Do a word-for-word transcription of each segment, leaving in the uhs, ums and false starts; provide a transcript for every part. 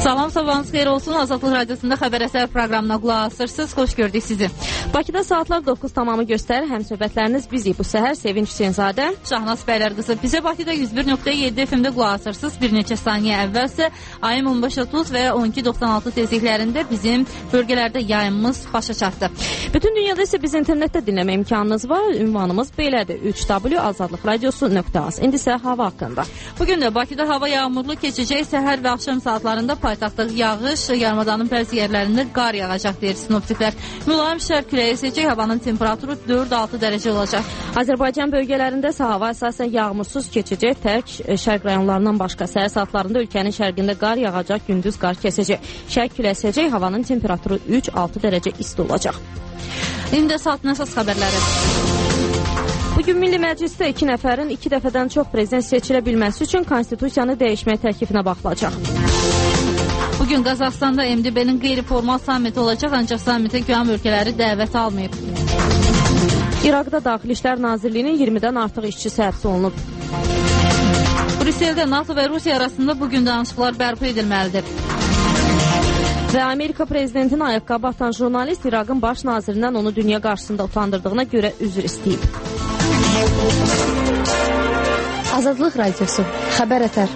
Salam, sabahınız xeyir olsun. Azadlıq Radiosunda Xəbər Əsər proqramına qulaq asırsınız. Xoş gördük sizi. Bakıda saatlar doqquz tamamı göstərir. Həm söhbətləriniz bizik bu səhər. Sevinç Hüseynzadə, Şahnaz Bəylər qızı. Bizə Bakıda yüz bir nöqtə yeddi F M-də qulaq asırsınız. Bir neçə saniyə əvvəlsə ayım on beş otuz və on iki doxsan altı tezliklərində bizim bölgələrdə yayımımız başa çatdı. Bütün dünyada isə biz internetdə dinləmə imkanınız var. Ünvanımız belədir: üç w azadlıq radiosu nöqtə az. İndi isə hava haqqında. Bugün də Bakıda hava yağmurlu keçəcək. Səhər və axşam saatlarında paytaxtda yağış, yarımadanın bəzi yerlərində qar yağacaq deyir sinoptiklər. Mülayim şərq küləyi əsəcək, havanın temperaturu dörd altı dərəcə olacaq. Azərbaycan bölgələrində isə hava əsasən yağmursuz keçəcək. Tək şərq rayonlarından başqa səhər saatlarında ölkənin şərqində qar yağacaq, gündüz qar kəsəcək. Şərq küləyi əsəcək, havanın temperaturu üç altı dərəcə isti olacaq. İndi də saatın əsas xəbərləri. Bugün Milli Məclisdə iki nəfərin iki dəfədən çox prezident seçilə bilməsi üçün konstitusiyanı dəyişmək təklifinə baxılacaq. Bugün Qazaxstanda M D B-nin qeyri-formal sammiti olacaq, ancaq sammitə güyan ölkələri dəvət almayıb. İraqda Daxili İşlər Nazirliyinin iyirmidən artıq işçisi həbs olunub. Brüsseldə NATO və Rusiya arasında bugün danışıqlar bərpa edilməlidir. Və Amerika prezidentinin ayaqqabı atan jurnalist İraqın baş nazirindən onu dünya qarşısında utandırdığına görə üzr istəyib. Azadlıq Radiosu, Xəbər Əsər.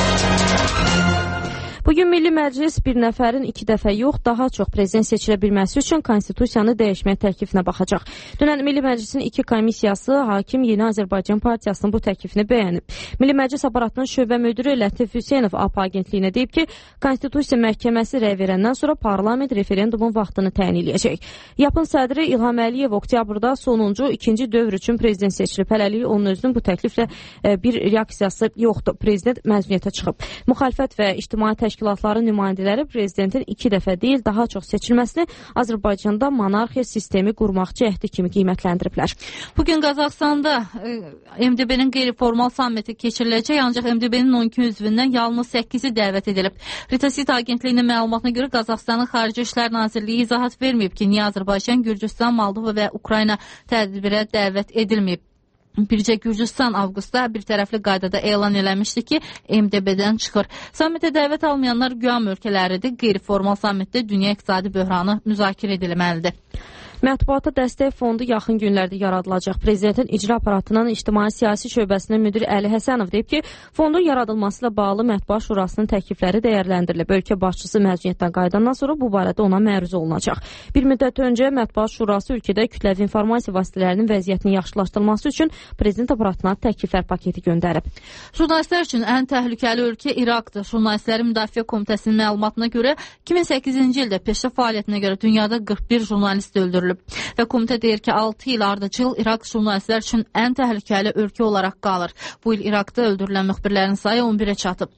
Bugün Milli Məclis bir nəfərin iki dəfə yox, daha çox prezident seçilə bilməsi üçün konstitusiyanı dəyişmək təklifinə baxacaq. Dünən Milli Məclisin iki komissiyası hakim Yeni Azərbaycan Partiyasının bu təklifini bəyənib. Milli Məclis aparatının şöbə müdürü Lətif Hüseynov A P A agentliyinə deyib ki, Konstitusiya məhkəməsi rəy verəndən sonra parlament referendumun vaxtını təyin edəcək. Yapın sədri İlham Əliyev oktyabrda sonuncu ikinci dövr üçün prezident seçilib. Hələlik onun özünün bu təkliflə bir reaksiyası yoxdur. Prezident məzuniyyətə çıxıb. Müxalifət və ictimai təşkilatların nümayəndələri prezidentin iki dəfə deyil, daha çox seçilməsini Azərbaycanda monarxiya sistemi qurmaq cəhdi kimi qiymətləndiriblər. Bugün Qazaxstanda M D B-nin qeyri-formal sammiti keçiriləcək, ancaq M D B-nin on iki üzvündən yalnız səkkizi dəvət edilib. Ritasita agentliyinin məlumatına görə Qazaxstanın Xarici İşlər Nazirliyi izahat verməyib ki, niyə Azərbaycan, Gürcüstan, Moldova və Ukrayna tədbirə dəvət edilməyib. Bircə Gürcüstan avqustda bir tərəfli qaydada elan eləmişdi ki, M D B-dən çıxır. Sammitə dəvət almayanlar güyan ölkələridir. Qeyri-formal sammitdə dünya iqtisadi böhranı müzakirə edilməlidir. Mətbuata dəstək fondu yaxın günlərdə yaradılacaq. Prezidentin icra aparatının ictimai-siyasi şöbəsinin müdiri Əli Həsənov deyib ki, fondun yaradılması ilə bağlı Mətbuat Şurasının təklifləri dəyərləndirilib. Ölkə başçısı məzuniyyətdən qayıdandan sonra bu barədə ona məruz olunacaq. Bir müddət öncə Mətbuat Şurası ölkədə kütləvi informasiya vasitələrinin vəziyyətinin yaxşılaşdırılması üçün prezident aparatına təkliflər paketi göndərib. Jurnalistlər üçün ən təhlükəli ölkə İraqdır. Jurnalistlərin Müdafiə Komitəsinin məlumatına görə iki min səkkizinci ildə peşə fəaliyyətinə görə dünyada qırx bir jurnalist öldürülüb. Və komitə deyir ki, altı il ardıcıl İraq jurnalistlər üçün ən təhlükəli ölkə olaraq qalır. Bu il İraqda öldürülən müxbirlərin sayı on birə çatıb.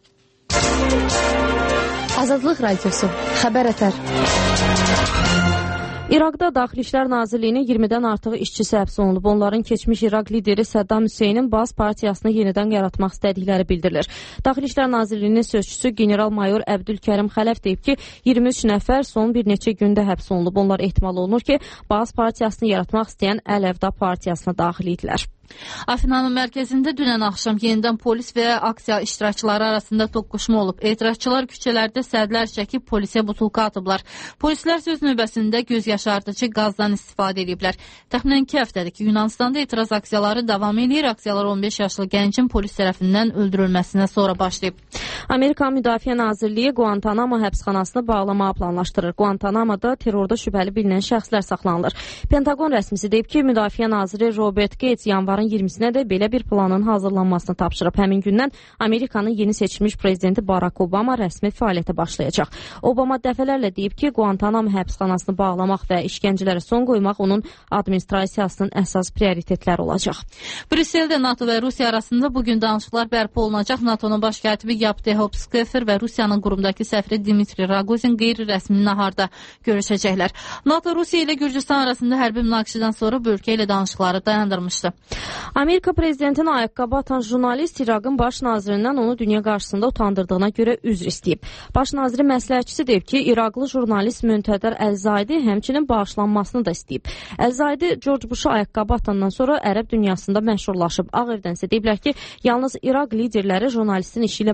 Azadlıq Radiosu, Xəbər Əsər. İraqda Daxili İşlər Nazirliyinin iyirmidən artıq işçisi həbs olunub. Onların keçmiş İraq lideri Səddam Hüseynin Baas partiyasını yenidən yaratmaq istədikləri bildirilir. Daxili İşlər Nazirliyinin sözçüsü general-mayor Əbdülkərim Xələf deyib ki, iyirmi üç nəfər son bir neçə gündə həbs olunub. Onlar ehtimal olunur ki, Baas partiyasını yaratmaq istəyən Əl-Əvda partiyasına daxil idilər. Afinanın mərkəzində dünən axşam yenidən polis və aksiya iştirakçıları arasında toqquşma olub. Etirazçılar küçələrdə sədlər çəkib polisə butulka atıblar. Polislər söz növbəsində göz yaşardıcı qazdan istifadə ediblər. Təxminən iki həftədir ki, Yunanistanda etiraz aksiyaları davam edir. Aksiyalar on beş yaşlı gəncin polis tərəfindən öldürülməsinə sonra başlayıb. Amerika Müdafiə Nazirliyi Guantanamo həbsxanasını bağlamağı planlaşdırır. Guantanamoda terrorda şübhəli bilinən şəxslər saxlanılır. Pentagon rəsmisi deyib ki, Müdafiə naziri Robert Gates yanvarın iyirmisinə də belə bir planın hazırlanmasını tapşırıb. Həmin gündən Amerikanın yeni seçilmiş prezidenti Barack Obama rəsmi fəaliyyətə başlayacaq. Obama dəfələrlə deyib ki, Guantanamo həbsxanasını bağlamaq və işgəncələrə son qoymaq onun administrasiyasının əsas prioritetləri olacaq. Brüsseldə NATO və Rusiya arasında bugün danışıqlar bərpa olunacaq. NATO'nun baş katibi Yapte Hopskefer və Rusiyanın qurumdakı səfiri Dmitri Rogozin qeyri-rəsmi naharda görüşəcəklər. NATO Rusiya ilə Gürcüstan arasında hərbi münaqişədən sonra bu ölkə ilə danışıqları dayandırmışdı. Amerika prezidentinin ayaqqabı atan jurnalist İraqın baş nazirindən onu dünya qarşısında utandırdığına görə üzr istəyib. Baş naziri məsləhətçisi deyib ki, İraqlı jurnalist Müntədər Əl-Zaydi həmçinin bağışlanmasını da istəyib. Əl-Zaydi George Bush'a ayaqqabı atandan sonra ərəb dünyasında məşhurlaşıb. Ağ Evdən isə deyiblər ki, yalnız İraq liderləri jurnalistin işi ilə bağlı qərar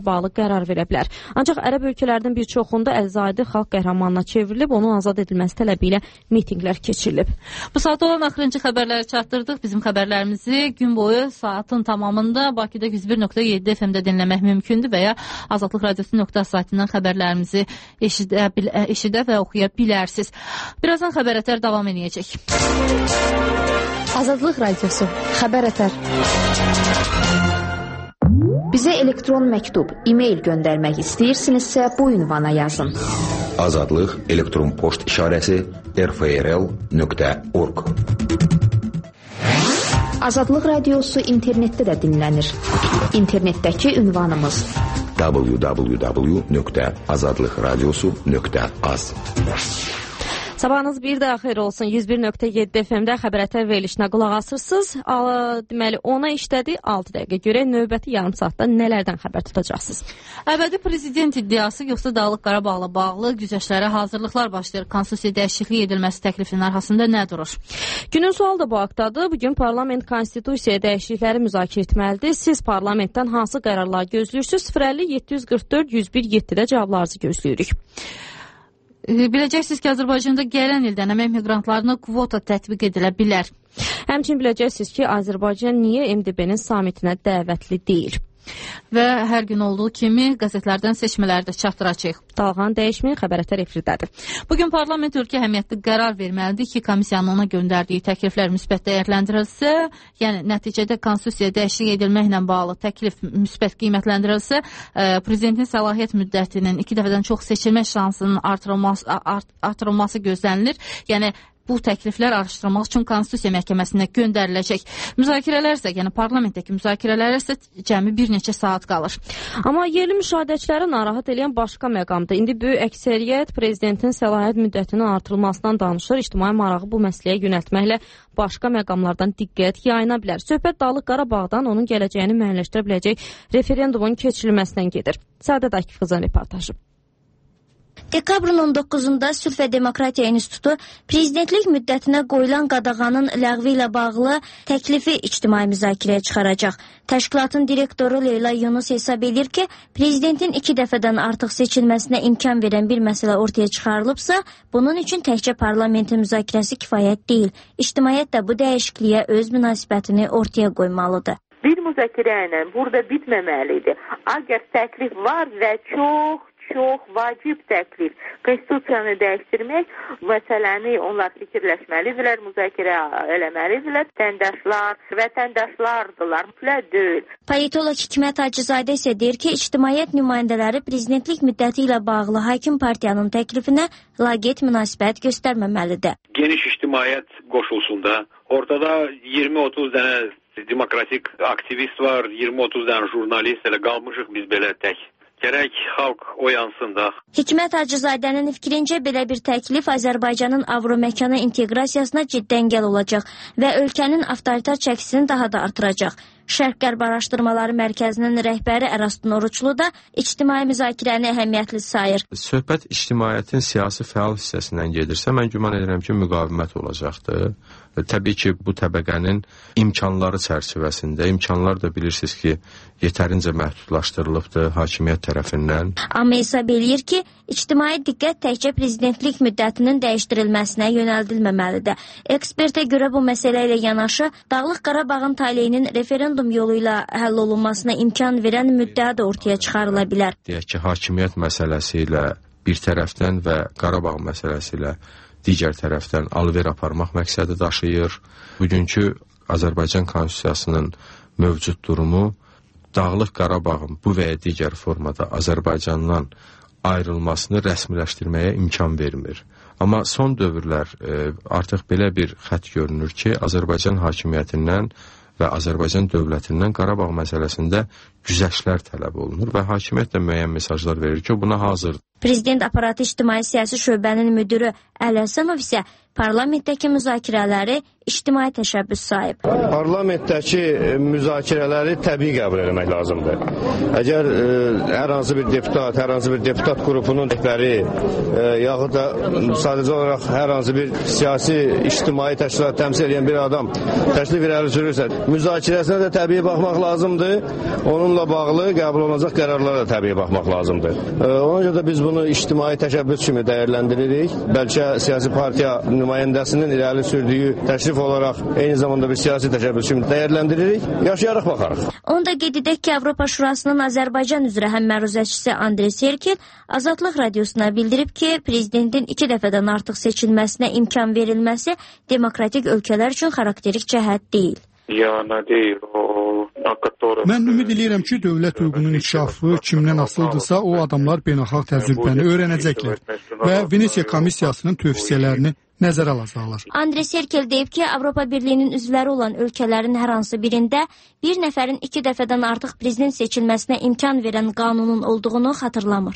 qərar verə bilər. Ancaq ərəb ölkələrinin bir çoxunda Əl-Zaidi xalq qəhrəmanına çevrilib, onun azad edilməsi tələbi ilə mitinqlər keçirilib. Bu saat olan axırıncı xəbərləri çatdırdıq. Bizim xəbərlərimizi gün boyu saatın tamamında Bakıda yüz bir nöqtə yeddi F M-də dinləmək mümkündür və ya Azadlıq Radiosu nöqtə saytından xəbərlərimizi eşidə, eşidə və oxuya bilərsiniz. Birazdan xəbər ətər davam edəcək. Azadlıq Radiosu xəbər ətər. Bizə elektron məktub, e-mail göndərmək istəyirsinizsə bu ünvana yazın. Azadlıq elektron poçt işarəsi r f r l nöqtə org. Azadlıq Radiosu internetdə də dinlənir. İnternetdəki ünvanımız w w w nöqtə azadlıq radiosu nöqtə az. Sabahınız bir də xeyir olsun. yüz bir nöqtə yeddi F M-də xəbər ətər verilişinə qulaq asırsınız. Deməli, ona işlədi altı dəqiqə. Görək növbəti yarım saatda nələrdən xəbər tutacaqsınız? Əbədi prezident iddiası yoxsa Dağlıq Qarabağla bağlı güzəştlərə hazırlıqlar başlayır. Konstitusiya dəyişikliyi edilməsi təklifinin arxasında nə durur? Günün sualı da bu haqdadır. Bugün parlament konstitusiyaya dəyişiklikləri müzakirə etməlidir. Siz parlamentdən hansı qərarlar gözləyirsiniz? sıfır əlli yeddi yüz qırx dörd yüz bir yeddidə cavablarınızı gözləyirik. Biləcəksiniz ki, Azərbaycanda gələn ildən əmək miqrantlarına kvota tətbiq edilə bilər. Həmçinin biləcəksiniz ki, Azərbaycan niyə M D B-nin samitinə dəvətli deyil? Və hər gün olduğu kimi qəzetlərdən seçmələri də çatdıracaq. Dalğan dəyişmə xəbər ətər efirdədir. Bugün parlament ölkə əhəmiyyətli qərar verməlidir ki, komissiyanın ona göndərdiyi təkliflər müsbət dəyərləndirilsə, yəni nəticədə konstitusiya dəyişiklik edilməklə bağlı təklif müsbət qiymətləndirilsə, prezidentin səlahiyyət müddətinin iki dəfədən çox seçilmə şansının artırılması, art, artırılması gözlənilir. Yəni bu təkliflər araşdırılmaq üçün Konstitusiya Məhkəməsinə göndəriləcək. Müzakirələr isə, yəni parlamentdəki müzakirələr isə cəmi bir neçə saat qalır. Amma yerli müşahidəçiləri narahat edən başqa məqamdır. İndi böyük əksəriyyət prezidentin səlahiyyət müddətinin artırılmasından danışır. İctimai marağı bu məsələyə yönəltməklə başqa məqamlardan diqqət yayına bilər. Söhbət Dağlıq Qarabağdan onun gələcəyini müəyyənləşdirə biləcək referendumun keçirilməsindən gedir. Səadət Akif qızın reportajı. Dekabrın on doqquzunda Sülh və Demokratiya İnstitutu prezidentlik müddətinə qoyulan qadağanın ləğvi ilə bağlı təklifi ictimai müzakirəyə çıxaracaq. Təşkilatın direktoru Leyla Yunus hesab edir ki, prezidentin iki dəfədən artıq seçilməsinə imkan verən bir məsələ ortaya çıxarılıbsa, bunun üçün təkcə parlamentin müzakirəsi kifayət deyil. İctimaiyyət də bu dəyişikliyə öz münasibətini ortaya qoymalıdır. Bir müzakirə ilə burada bitməməlidir. Əgər təklif var və çox çox vacib təklif, konstitusiyanı dəyişdirmək məsələni onlar fikirləşməlidirlər, müzakirə eləməlidirlər. Vətəndaşlar, vətəndaşlardılar, mütləq deyil. Politolog Hikmət Hacızadə isə deyir ki, ictimaiyyət nümayəndələri prezidentlik müddəti ilə bağlı hakim partiyanın təklifinə laqeyd münasibət göstərməməlidir. Geniş ictimaiyyət qoşulsun da. Ortada iyirmi otuz dənə demokratik aktivist var, iyirmi otuz dənə jurnalist, elə qalmışıq biz belə tək. Gərək xalq oyansın da. Hikmət Hacızadənin fikrincə belə bir təklif Azərbaycanın Avroməkana inteqrasiyasına ciddi əngəl olacaq və ölkənin avtoritar çəkisini daha da artıracaq. Şərq-Qərb Araşdırmaları Mərkəzinin rəhbəri Ərastin Oruçlu da ictimai müzakirəni əhəmiyyətli sayır. Söhbət ictimaiyyətin siyasi fəal hissəsindən gedirsə, mən güman edirəm ki, müqavimət olacaqdır. Təbii ki, bu təbəqənin imkanları çərçivəsində, imkanlar da bilirsiniz ki, yetərincə məhdudlaşdırılıbdır hakimiyyət tərəfindən. Amma hesab eləyir ki, ictimai diqqət təkcə prezidentlik müddətinin dəyişdirilməsinə yönəldilməməlidir. Ekspertə görə bu məsələ ilə yanaşı, Dağlıq Qarabağın taleyinin referendum yolu ilə həll olunmasına imkan verən müddəa da ortaya çıxarıla bilər. Deyək ki, hakimiyyət məsələsi ilə bir tərəfdən və Qarabağ məsələsi ilə digər tərəfdən alver aparmaq məqsədi daşıyır. Bugünkü Azərbaycan Konstitusiyasının mövcud durumu Dağlıq Qarabağın bu və ya digər formada Azərbaycandan ayrılmasını rəsmiləşdirməyə imkan vermir. Amma son dövrlər e, artıq belə bir xətt görünür ki, Azərbaycan hakimiyyətindən və Azərbaycan dövlətindən Qarabağ məsələsində güzəştlər tələb olunur və hakimiyyət də müəyyən mesajlar verir ki, buna hazırdır. Prezident aparatı ictimai siyasi şöbənin müdürü Əli Həsənov isə parlamentdəki müzakirələri ictimai təşəbbüs sayıb. Parlamentdəki müzakirələri təbii qəbul etmək lazımdır. Əgər e, hər hansı bir deputat, hər hansı bir deputat qrupunun rəhbəri e, yaxud da sadəcə olaraq hər hansı bir siyasi ictimai təşkilat təmsil edən bir adam təklif irəli sürürsə, müzakirəsinə də təbii baxmaq lazımdır. Onunla bağlı qəbul olunacaq qərarlara da təbii baxmaq lazımdır. E, ona görə də biz bunu ictimai təşəbbüs kimi dəyərləndiririk. Bəlkə siyasi partiya nümayəndəsinin irəli sürdüyü təşrif olaraq eyni zamanda bir siyasi təşəbbüs kimi dəyərləndiririk, yaşayaraq baxarıq. Onu da qeyd edək ki, Avropa Şurasının Azərbaycan üzrə həmməruzəçisi Andrey Serkel Azadlıq Radiosuna bildirib ki, prezidentin iki dəfədən artıq seçilməsinə imkan verilməsi demokratik ölkələr üçün xarakterik cəhət deyil. Mən ümid edirəm ki, dövlət hüququnun inkişafı kimdən asılıdırsa, o adamlar beynəlxalq təcrübəni öyrənəcəklər və Venesiya komissiyasının tövsiyələrini nəzərə alacaqlar. Andrey Serkel deyib ki, Avropa Birliyinin üzvləri olan ölkələrin hər hansı birində bir nəfərin iki dəfədən artıq prezident seçilməsinə imkan verən qanunun olduğunu xatırlamır.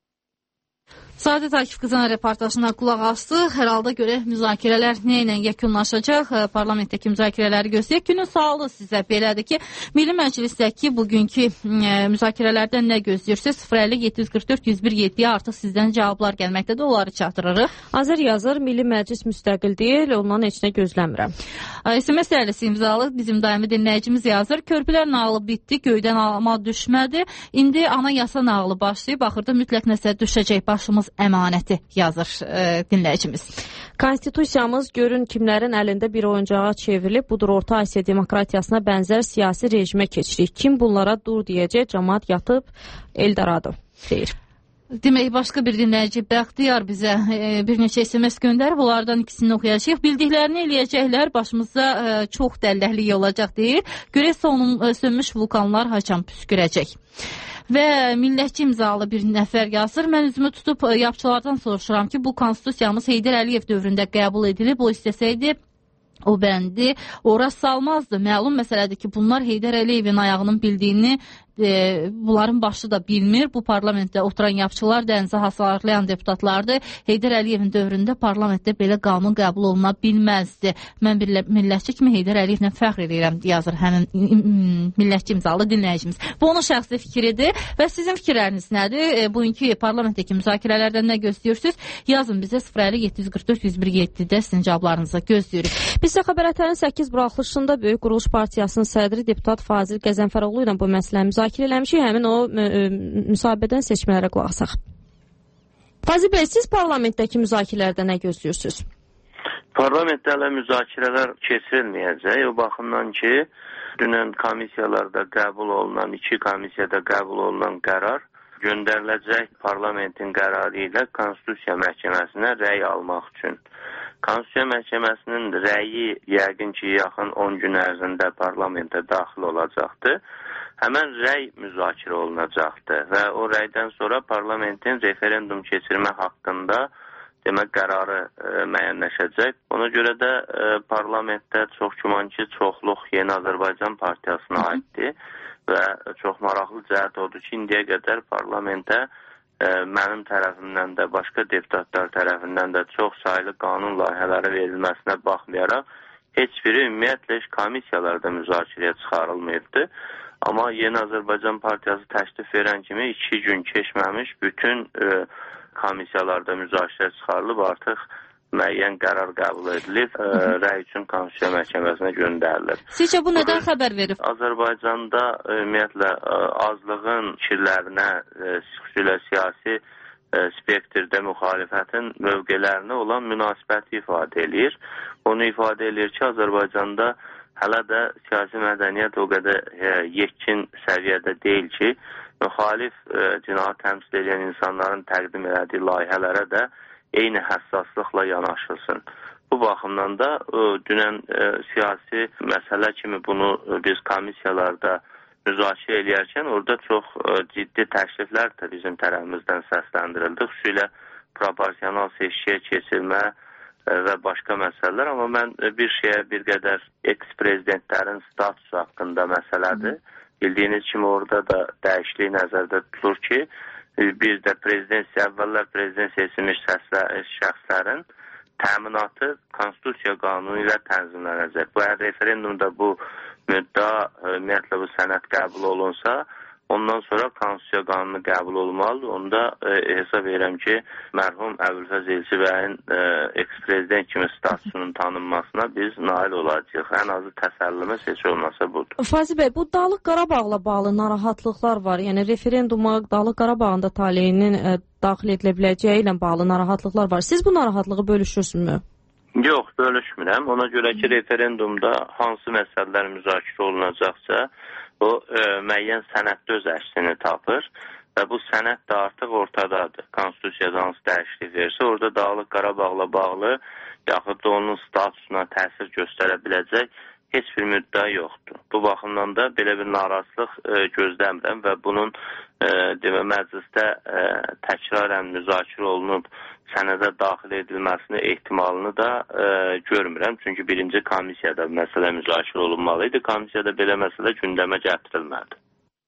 Sadət Akif qızın reportajına qulaq astıq. Hər halda görə müzakirələr nə ilə yekunlaşacaq? Parlamentdəki müzakirələri gözləyək. Günün sağlığı sizə belədir ki, Milli Məclisdəki bugünkü e, müzakirələrdən nə gözləyirsiniz? sıfır əlli yeddi yüz qırx dörd yüz bir yeddiyə artıq sizdən cavablar gəlməkdədir. Onları çatdırırıq. Azər yazır, Milli Məclis müstəqil deyil, ondan heç nə gözləmirəm. S M S sərlisi imzalı bizim daimi dinləyicimiz yazır. Körpülər nağılı bitdi, göydən alma düşmədi. İndi ana yasa nağılı başlayıb, axırda mütləq nəsə düşəcək başımız əmanəti yazır e, dinləyicimiz. Konstitusiyamız görün kimlərin əlində bir oyuncağa çevrilib, budur Orta Asiya demokratiyasına bənzər siyasi rejimə keçirik. Kim bunlara dur deyəcək, cəmaat yatıb Eldorado deyir. Demək, başqa bir dinləyici Bəxtiyar bizə e, bir neçə S M S göndərib, bunlardan ikisini oxuyacaq. Bildiklərini eləyəcəklər, başımıza e, çox dəlləklik olacaq deyir. Görəsə onun e, sönmüş vulkanlar haçan püskürəcək. Və millətçi imzalı bir nəfər yazır. Mən üzümü tutub yapçılardan soruşuram ki, bu konstitusiyamız Heydər Əliyev dövründə qəbul edilib. O istəsəydi o bəndi ora salmazdı. Məlum məsələdir ki, bunlar Heydər Əliyevin ayağının bildiyini e, bunların başı da bilmir. Bu parlamentdə oturan yapçılar dənizə hasarlayan deputatlardır. Heydər Əliyevin dövründə parlamentdə belə qanun qəbul oluna bilməzdi. Mən bir millətçi kimi Heydər Əliyevlə fəxr edirəm, yazır həmin millətçi imzalı dinləyicimiz. Bu onun şəxsi fikridir və sizin fikirləriniz nədir? E, bugünkü parlamentdəki müzakirələrdən nə gözləyirsiniz? Yazın bizə sıfır əlli yeddi yüz qırx dörd yüz bir yeddidə sizin cavablarınızı gözləyirik. Biz də xəbərlərin səkkiz buraxılışında Böyük Quruluş Partiyasının sədri deputat Fazil Qəzənfəroğlu ilə bu məsələni müzakirə eləmişik. Həmin o müsahibədən seçmələrə qulaq asaq. Fazil bəy, siz parlamentdəki müzakirələrdə nə gözləyirsiniz? Parlamentdə hələ müzakirələr keçirilməyəcək. O baxımdan ki, dünən komissiyalarda qəbul olunan, iki komissiyada qəbul olunan qərar göndəriləcək parlamentin qərarı ilə Konstitusiya Məhkəməsinə rəy almaq üçün. Konstitusiya Məhkəməsinin rəyi yəqin ki, yaxın on gün ərzində parlamentə daxil olacaqdır. Həmən rəy müzakirə olunacaqdır və o rəydən sonra parlamentin referendum keçirmə haqqında demək qərarı e, müəyyənləşəcək. Ona görə də e, parlamentdə çox güman ki, çoxluq Yeni Azərbaycan Partiyasına aiddir və çox maraqlı cəhət odur ki, indiyə qədər parlamentə e, mənim tərəfimdən də, başqa deputatlar tərəfindən də çox saylı qanun layihələri verilməsinə baxmayaraq, heç biri ümumiyyətlə komissiyalarda müzakirəyə çıxarılmayıbdır. Amma Yeni Azərbaycan Partiyası təklif verən kimi iki gün keçməmiş bütün e, komissiyalarda müzakirə çıxarılıb, artıq müəyyən qərar qəbul edilib, ə, rəy üçün Konstitusiya Məhkəməsinə göndərilir. Sizcə bu nədən xəbər verib? Azərbaycanda ümumiyyətlə ə, azlığın fikirlərinə, ə, xüsusilə siyasi ə, spektrdə müxalifətin mövqelərinə olan münasibəti ifadə eləyir. Onu ifadə eləyir ki, Azərbaycanda hələ də siyasi mədəniyyət o qədər ə, yetkin səviyyədə deyil ki, müxalif ə, cinayət təmsil edən insanların təqdim elədiyi layihələrə də eyni həssaslıqla yanaşılsın. Bu baxımdan da ə, dünən ə, siyasi məsələ kimi bunu ə, biz komissiyalarda müzakirə eləyərkən orada çox ə, ciddi təkliflər də bizim tərəfimizdən səsləndirildi. Xüsusilə proporsional seçkiyə keçirmə ə, və başqa məsələlər. Amma mən ə, bir şeyə bir qədər eks-prezidentlərin statusu haqqında məsələdir. Bildiyiniz kimi orada da dəyişiklik nəzərdə tutulur ki, bir də prezident, əvvəllər prezident seçilmiş şəxslərin təminatı Konstitusiya qanunu ilə tənzimlənəcək. Bu, əgər referendumda bu müddəa, ümumiyyətlə bu sənəd qəbul olunsa, ondan sonra Konstitusiya qanunu qəbul olmalıdır. Onda e, hesab edirəm ki, mərhum Əbülfəz Elçibəyin e, eks-prezident kimi statusunun tanınmasına biz nail olacağıq. Ən azı təsəllimiz heç olmasa budur. Fazil bəy, bu Dağlıq Qarabağla bağlı narahatlıqlar var. Yəni referenduma Dağlıq Qarabağın da taleyinin e, daxil edilə biləcəyi ilə bağlı narahatlıqlar var. Siz bu narahatlığı bölüşürsünüzmü? Yox, bölüşmürəm. Ona görə ki, referendumda hansı məsələlər müzakirə olunacaqsa, o e, müəyyən sənəddə öz əksini tapır və bu sənəd də artıq ortadadır. Konstitusiyada hansı dəyişiklik verirsə, orada Dağlıq Qarabağla bağlı yaxud da onun statusuna təsir göstərə biləcək heç bir müddəa yoxdur. Bu baxımdan da belə bir narazılıq e, gözləmirəm və bunun e, demə, məclisdə e, təkrarən müzakirə olunub sənədə daxil edilməsini ehtimalını da e, görmürəm. Çünki birinci komissiyada məsələ müzakirə olunmalıydı. Komissiyada belə məsələ gündəmə gətirilmədi.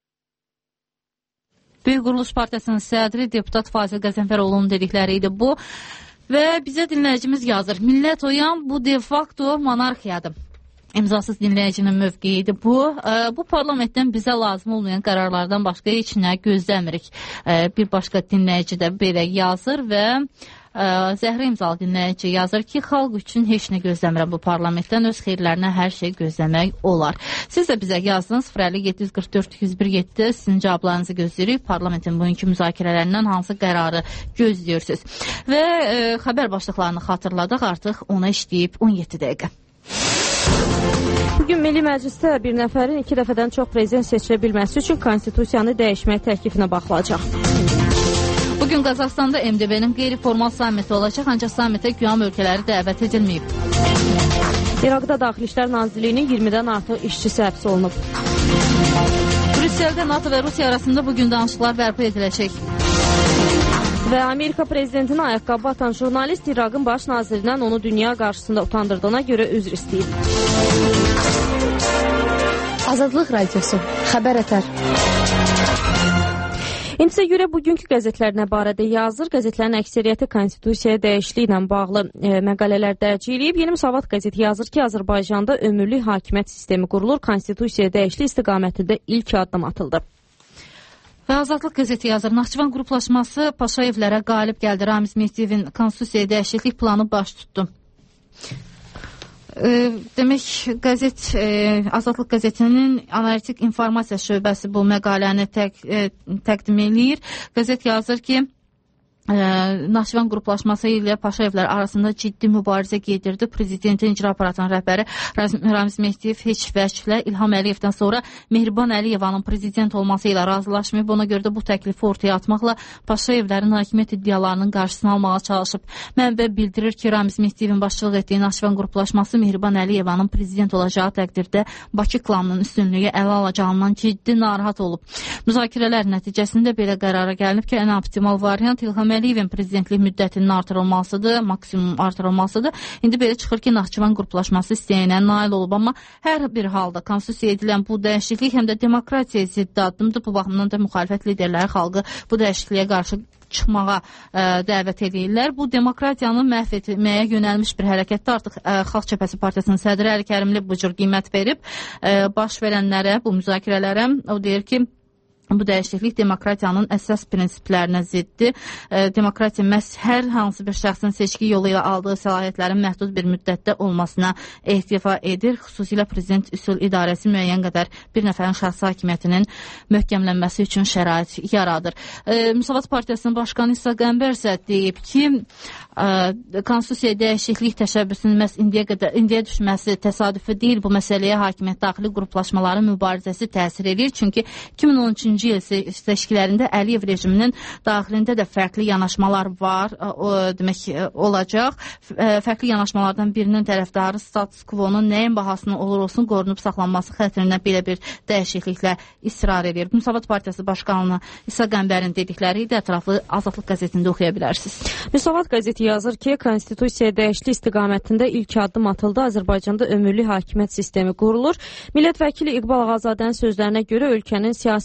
Böyük Quruluş Partiyasının sədri deputat Fazil Qəzənfəroğlu'nun dedikləri idi bu. Və bizə dinləyicimiz yazır. Millət oyan bu de facto monarxiyadır. İmzasız dinləyicinin mövqeyidir bu. Bu parlamentdən bizə lazım olmayan qərarlardan başqa heç nə gözləmirik. Bir başqa dinləyici də belə yazır və Zəhra imzalı dinləyici yazır ki, xalq üçün heç nə gözləmirəm bu parlamentdən, öz xeyirlərinə hər şey gözləmək olar. Siz də bizə yazdınız sıfır əlli yeddi yüz qırx dörd yüz bir yeddi, sizin cavablarınızı gözləyirik. Parlamentin bugünkü müzakirələrindən hansı qərarı gözləyirsiniz? Və e, xəbər başlıqlarını xatırladıq, artıq ona işləyib on yeddi dəqiqə. Bugün Milli Məclisdə bir nəfərin iki dəfədən çox prezident seçilə bilməsi üçün konstitusiyanı dəyişmək təklifinə baxılacaq. Bugün Qazaxstanda M D B-nin qeyri-formal sammiti olacaq, ancaq sammitə güyan ölkələri dəvət edilməyib. İraqda Daxili İşlər Nazirliyinin iyirmidən artıq işçisi həbs olunub. Brüsseldə NATO və Rusiya arasında bugün danışıqlar bərpa ediləcək. Və Amerika prezidentinin ayaqqabı atan jurnalist İraqın baş nazirindən onu dünya qarşısında utandırdığına görə üzr istəyib. Azadlıq Radiosu, xəbər ətər. İntisə görə bugünkü qəzetlər nə barədə yazır? Qəzetlərin əksəriyyəti konstitusiyaya dəyişikliyi ilə bağlı e, məqalələr dərc edib. Yeni Müsavat qəzeti yazır ki, Azərbaycanda ömürlük hakimiyyət sistemi qurulur, konstitusiyaya dəyişiklik istiqamətində ilk addım atıldı. Və Azadlıq qəzeti yazır, Naxçıvan qruplaşması Paşayevlərə qalib gəldi. Ramiz Mehdiyevin konstitusiyaya dəyişiklik planı baş tutdu. E, demək, qəzet, e, Azadlıq qəzetinin analitik informasiya şöbəsi bu məqaləni təq, e, təqdim eləyir. Qəzet yazır ki, Naxçıvan qruplaşması ilə Paşayevlər arasında ciddi mübarizə gedirdi. Prezidentin icra aparatının rəhbəri Ramiz Mehdiyev heç vəclə İlham Əliyevdən sonra Mehriban Əliyevanın prezident olması ilə razılaşmayıb. Ona görə də bu təklifi ortaya atmaqla Paşayevlərin hakimiyyət iddialarının qarşısını almağa çalışıb. Mənbə bildirir ki, Ramiz Mehdiyevin başçılıq etdiyi Naxçıvan qruplaşması Mehriban Əliyevanın prezident olacağı təqdirdə Bakı klanının üstünlüyü ələ alacağından ciddi narahat olub. Müzakirələr nəticəsində belə qərara gəlinib ki, ən optimal variant İlham Əliyevin prezidentlik müddətinin artırılmasıdır, maksimum artırılmasıdır. İndi belə çıxır ki, Naxçıvan qruplaşması istəyinə nail olub, amma hər bir halda konstitusiyaya edilən bu dəyişiklik həm də demokratiya ziddi addımdır. Bu baxımdan da müxalifət liderləri xalqı bu dəyişikliyə qarşı çıxmağa ə, dəvət edirlər. Bu demokratiyanı məhv etməyə yönəlmiş bir hərəkətdə artıq ə, Xalq Cəbhəsi Partiyasının sədri Əli Kərimli bu cür qiymət verib ə, baş verənlərə, bu müzakirələrə. O deyir ki, bu dəyişiklik demokratiyanın əsas prinsiplərinə ziddir. E, demokratiya məhz hər hansı bir şəxsin seçki yolu ilə aldığı səlahiyyətlərin məhdud bir müddətdə olmasına ehtiva edir. Xüsusilə prezident üsul idarəsi müəyyən qədər bir nəfərin şəxsi hakimiyyətinin möhkəmlənməsi üçün şərait yaradır. E, Müsavat Partiyasının başqanı İsa Qəmbər isə deyib ki, e, konstitusiyaya dəyişiklik təşəbbüsünün məhz indiyə qədər indiyə düşməsi təsadüfi deyil. Bu məsələyə hakimiyyət daxili qruplaşmaların mübarizəsi təsir edir. Çünki iki min on üçüncü il seçkilərində Əliyev rejiminin daxilində də fərqli yanaşmalar var, o, demək olacaq. Fərqli yanaşmalardan birinin tərəfdarı status quo-nun nəyin bahasına olur olsun qorunub saxlanması xətrinə belə bir dəyişikliklə israr edir. Müsavat Partiyası Başqanı İsa Qəmbərin dedikləri də ətraflı Azadlıq qəzetində oxuya bilərsiniz. Müsavat qəzeti yazır ki, konstitusiyaya dəyişiklik istiqamətində ilk addım atıldı. Azərbaycanda ömürlük hakimiyyət sistemi qurulur. Millət vəkili İqbal Ağazadənin sözlərinə görə ölkənin siyasi qüvvələri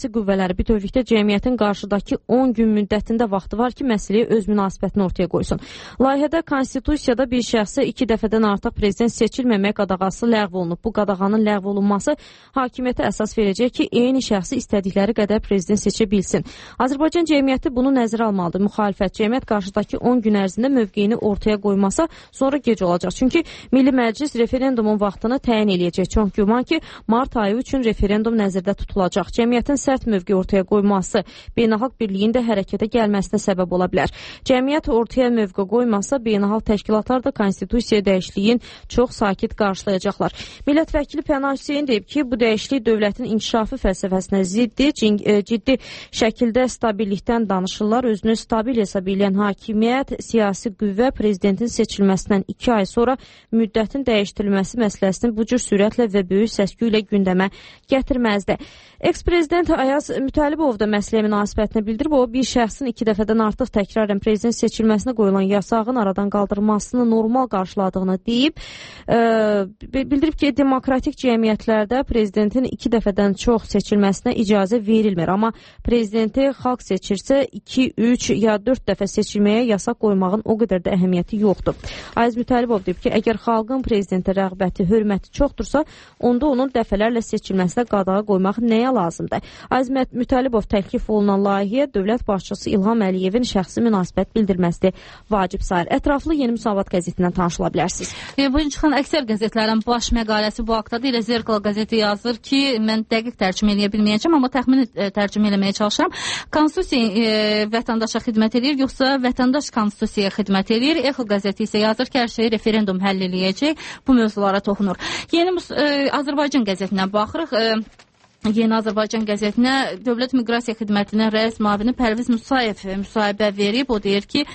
nümayəndələri bütövlükdə cəmiyyətin qarşıdakı on gün müddətində vaxtı var ki, məsələyə öz münasibətini ortaya qoysun. Layihədə konstitusiyada bir şəxsə iki dəfədən artıq prezident seçilməmək qadağası ləğv olunub. Bu qadağanın ləğv olunması hakimiyyətə əsas verəcək ki, eyni şəxsi istədikləri qədər prezident seçə bilsin. Azərbaycan cəmiyyəti bunu nəzərə almalıdır. Müxalifət cəmiyyət qarşıdakı on gün ərzində mövqeyini ortaya qoymasa sonra gec olacaq. Çünki Milli Məclis referendumun vaxtını təyin eləyəcək. Çox güman ki, mart ayı üçün referendum nəzərdə tutulacaq. Cəmiyyətin sərt mövqe ortaya qoyması beynəlxalq birliyin də hərəkətə gəlməsinə səbəb ola bilər. Cəmiyyət ortaya mövqe qoymasa, beynəlxalq təşkilatlar da konstitusiya dəyişikliyin çox sakit qarşılayacaqlar. Millət vəkili Pənah Hüseyn deyib ki, bu dəyişiklik dövlətin inkişafı fəlsəfəsinə ziddi, ciddi şəkildə stabillikdən danışırlar. Özünü stabil hesab edən hakimiyyət, siyasi qüvvə prezidentin seçilməsindən iki ay sonra müddətin dəyişdirilməsi məsələsini bu cür sürətlə və böyük səs-küy ilə gündəmə gətirməzdi. Eks-prezident Ayaz Mütəllibov da məsələyə münasibətini bildirib. O, bir şəxsin iki dəfədən artıq təkrarən prezident seçilməsinə qoyulan yasağın aradan qaldırılmasını normal qarşıladığını deyib. E, bildirib ki, demokratik cəmiyyətlərdə prezidentin iki dəfədən çox seçilməsinə icazə verilmir. Amma prezidenti xalq seçirsə iki, üç ya dörd dəfə seçilməyə yasaq qoymağın o qədər də əhəmiyyəti yoxdur. Ayaz Mütəllibov deyib ki, əgər xalqın prezidentə rəğbəti, hörməti çoxdursa, onda onun dəfələrlə seçilməsinə qadağa qoymaq nəyə lazımdır? Ayaz Mütəllibov təklif olunan layihəyə dövlət başçısı İlham Əliyevin şəxsi münasibət bildirməsi vacib sayır. Ətraflı Yeni Müsavat qəzetindən tanışıla bilərsiniz. E, bugün çıxan əksər qəzetlərin baş məqaləsi bu haqdadır. Elə Zerkal qəzeti yazır ki, mən dəqiq tərcümə eləyə bilməyəcəm, amma təxmini e, tərcümə eləməyə çalışıram. Konstitusiya e, vətəndaşa xidmət edir, yoxsa vətəndaş konstitusiyaya xidmət edir? Exo qəzeti isə yazır ki, hər şeyi referendum həll eləyəcək. Bu mövzulara toxunur. Yeni e, Azərbaycan qəzetindən baxırıq. E, Yeni Azərbaycan qəzetinə Dövlət Miqrasiya Xidmətinin rəis müavini Pərviz Musayev müsahibə verib. O deyir ki,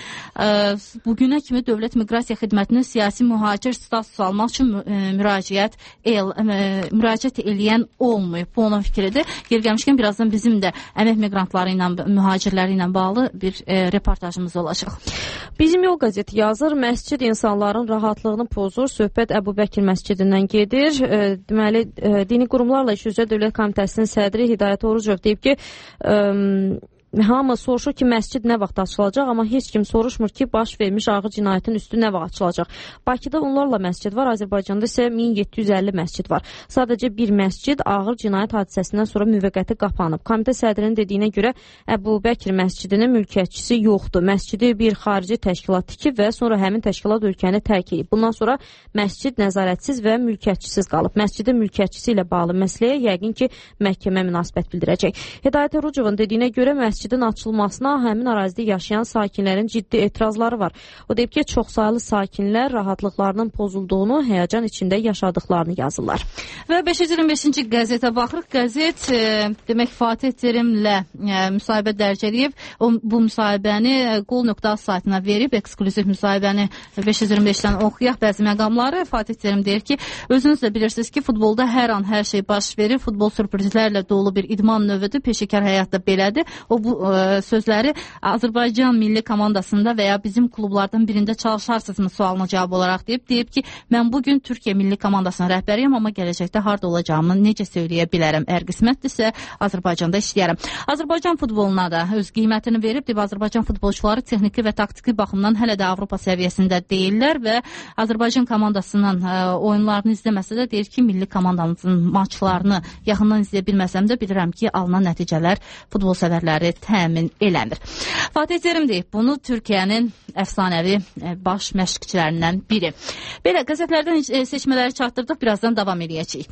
bugünə kimi Dövlət Miqrasiya Xidmətinin siyasi mühacir statusu almaq üçün müraciət el, müraciət eləyən olmayıb. Bu onun fikridir. Yer gəlmişkən birazdan bizim də əmək miqrantları ilə, mühacirləri ilə bağlı bir reportajımız olacaq. Bizim Yol qəzeti yazır, məscid insanların rahatlığını pozur. Söhbət Əbu Bəkir məscidindən gedir. Deməli, dini qurumlarla iş üzrə Dövlət Komitəsinin sədri Hidayət Orucov deyib ki, ə, hamı soruşur ki, məscid nə vaxt açılacaq, amma heç kim soruşmur ki, baş vermiş ağır cinayətin üstü nə vaxt açılacaq. Bakıda onlarla məscid var, Azərbaycanda isə min yeddi yüz əlli məscid var. Sadəcə bir məscid ağır cinayət hadisəsindən sonra müvəqqəti qapanıb. Komitə sədrinin dediyinə görə Əbu Bəkir məscidinin mülkiyyətçisi yoxdur. Məscidi bir xarici təşkilat tikib və sonra həmin təşkilat ölkəni tərk edib. Bundan sonra məscid nəzarətsiz və mülkiyyətçisiz qalıb. Məscidin mülkiyyətçisi ilə bağlı məsələyə yəqin ki, məhkəmə münasibət bildirəcək. Hidayət Orucovun dediyinə görə məscid Məscidin açılmasına həmin ərazidə yaşayan sakinlərin ciddi etirazları var. O deyib ki, çoxsaylı sakinlər rahatlıqlarının pozulduğunu, həyəcan içində yaşadıqlarını yazırlar. Və beş yüz iyirmi beşinci qəzetə baxırıq. Qəzet e, demək Fatih Terimlə e, müsahibə dərc edib. O, bu müsahibəni qol.az saytına verib. Eksklüziv müsahibəni beş yüz iyirmi beşdən oxuyaq bəzi məqamları. Fatih Terim deyir ki, özünüz də bilirsiniz ki, futbolda hər an hər şey baş verir. Futbol sürprizlərlə dolu bir idman növüdür. Peşəkar həyat da belədir. O bu ə, sözləri Azərbaycan milli komandasında və ya bizim klublardan birində çalışarsınızmı sualına cavab olaraq deyib. Deyib ki, mən bugün Türkiyə milli komandasının rəhbəriyəm, amma gələcəkdə harda olacağımı necə söyləyə bilərəm. Əgər qismətdirsə Azərbaycanda işləyərəm. Azərbaycan futboluna da öz qiymətini verib. Deyib, Azərbaycan futbolçuları texniki və taktiki baxımdan hələ də Avropa səviyyəsində deyirlər və Azərbaycan komandasının ə, oyunlarını izləməsə də deyir ki, milli komandamızın maçlarını yaxından izləyə bilməsəm də bilirəm ki, alınan nəticələr futbol səvərləri təmin eləmir. Fatih Terim deyib, bunu Türkiyənin əfsanəvi baş məşqçilərindən biri. Belə qəzetlərdən seçmələri çatdırdıq, birazdan davam edəcəyik.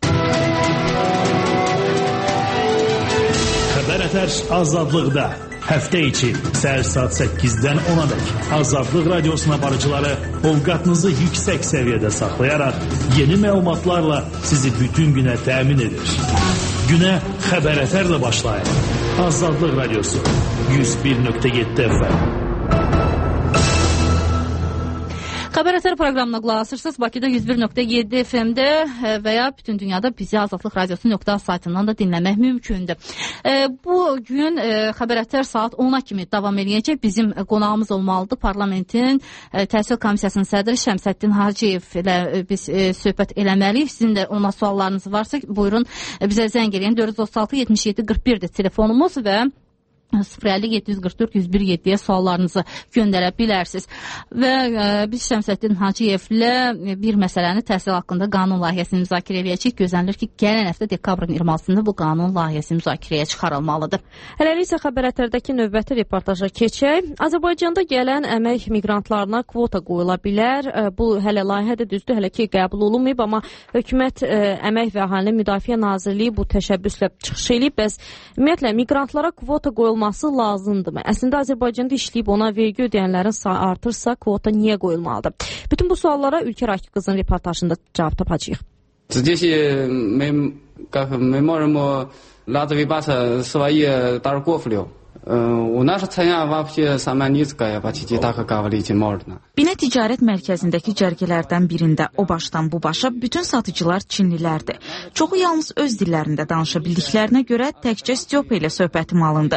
Xəbər Ətər azadlıqda. Həftə içi səhər saat səkkizdən ona dək Azadlıq Radiosuna barıcıları ovqatınızı yüksək səviyyədə saxlayaraq yeni məlumatlarla sizi bütün günə təmin edir. Günə Xəbər Ətərlə başlayın. Azadlıq Radiosu yüz bir nöqtə yeddi F M. Xəbər Ətər proqramına qulaq asırsınız. Bakıda yüz bir nöqtə yeddi F M-də və ya bütün dünyada bizi Azadlıq Radiosu nöqtə saytından da dinləmək mümkündür. Bu gün Xəbər Ətər saat ona kimi davam edəcək. Bizim qonağımız olmalıdır. Parlamentin Təhsil Komissiyasının sədri Şəmsəddin Hacıyev ilə biz söhbət eləməliyik. Sizin də ona suallarınız varsa, buyurun bizə zəng edin. dörd yüz otuz altı yetmiş yeddi qırx birdir telefonumuz və sıfır əlli yeddi yüz qırx dörd yüz bir yeddiyə suallarınızı göndərə bilərsiniz. Və e, biz Şəmsəddin Hacıyevlə bir məsələni təhsil haqqında qanun layihəsini müzakirə edəcəyik. Gözlənilir ki, gələn həftə dekabrın iyirmi altısında bu qanun layihəsi müzakirəyə çıxarılmalıdır. Hələlik isə Xəbər Ətərdəki növbəti reportaja keçək. Azərbaycanda gələn əmək miqrantlarına kvota qoyula bilər. Bu hələ layihədə düzdür, hələ ki qəbul olunmayıb, amma hökumət ə, Əmək və Əhalinin Müdafiə Nazirliyi bu təşəbbüslə çıxış edib. Bəs ümumiyyətlə miqrantlara kvota qoyulması lazımdırmı? Əslində Azərbaycanda işləyib ona vergi ödəyənlərin sayı artırsa kvota niyə qoyulmalıdır? Bütün bu suallara Ülkə Rakib qızın reportajında cavab tapacağıq. 直接是没没没人么拉着尾巴车十万亿打入过不了。 O nasze cena вообще самая низкая, почти так говорить можно. Binə ticarət mərkəzindəki cərgələrdən birində o başdan bu başa bütün satıcılar Çinlilərdir. Çoxu yalnız öz dillərində danışa bildiklərinə görə təkcə Styopa ilə söhbətim alındı.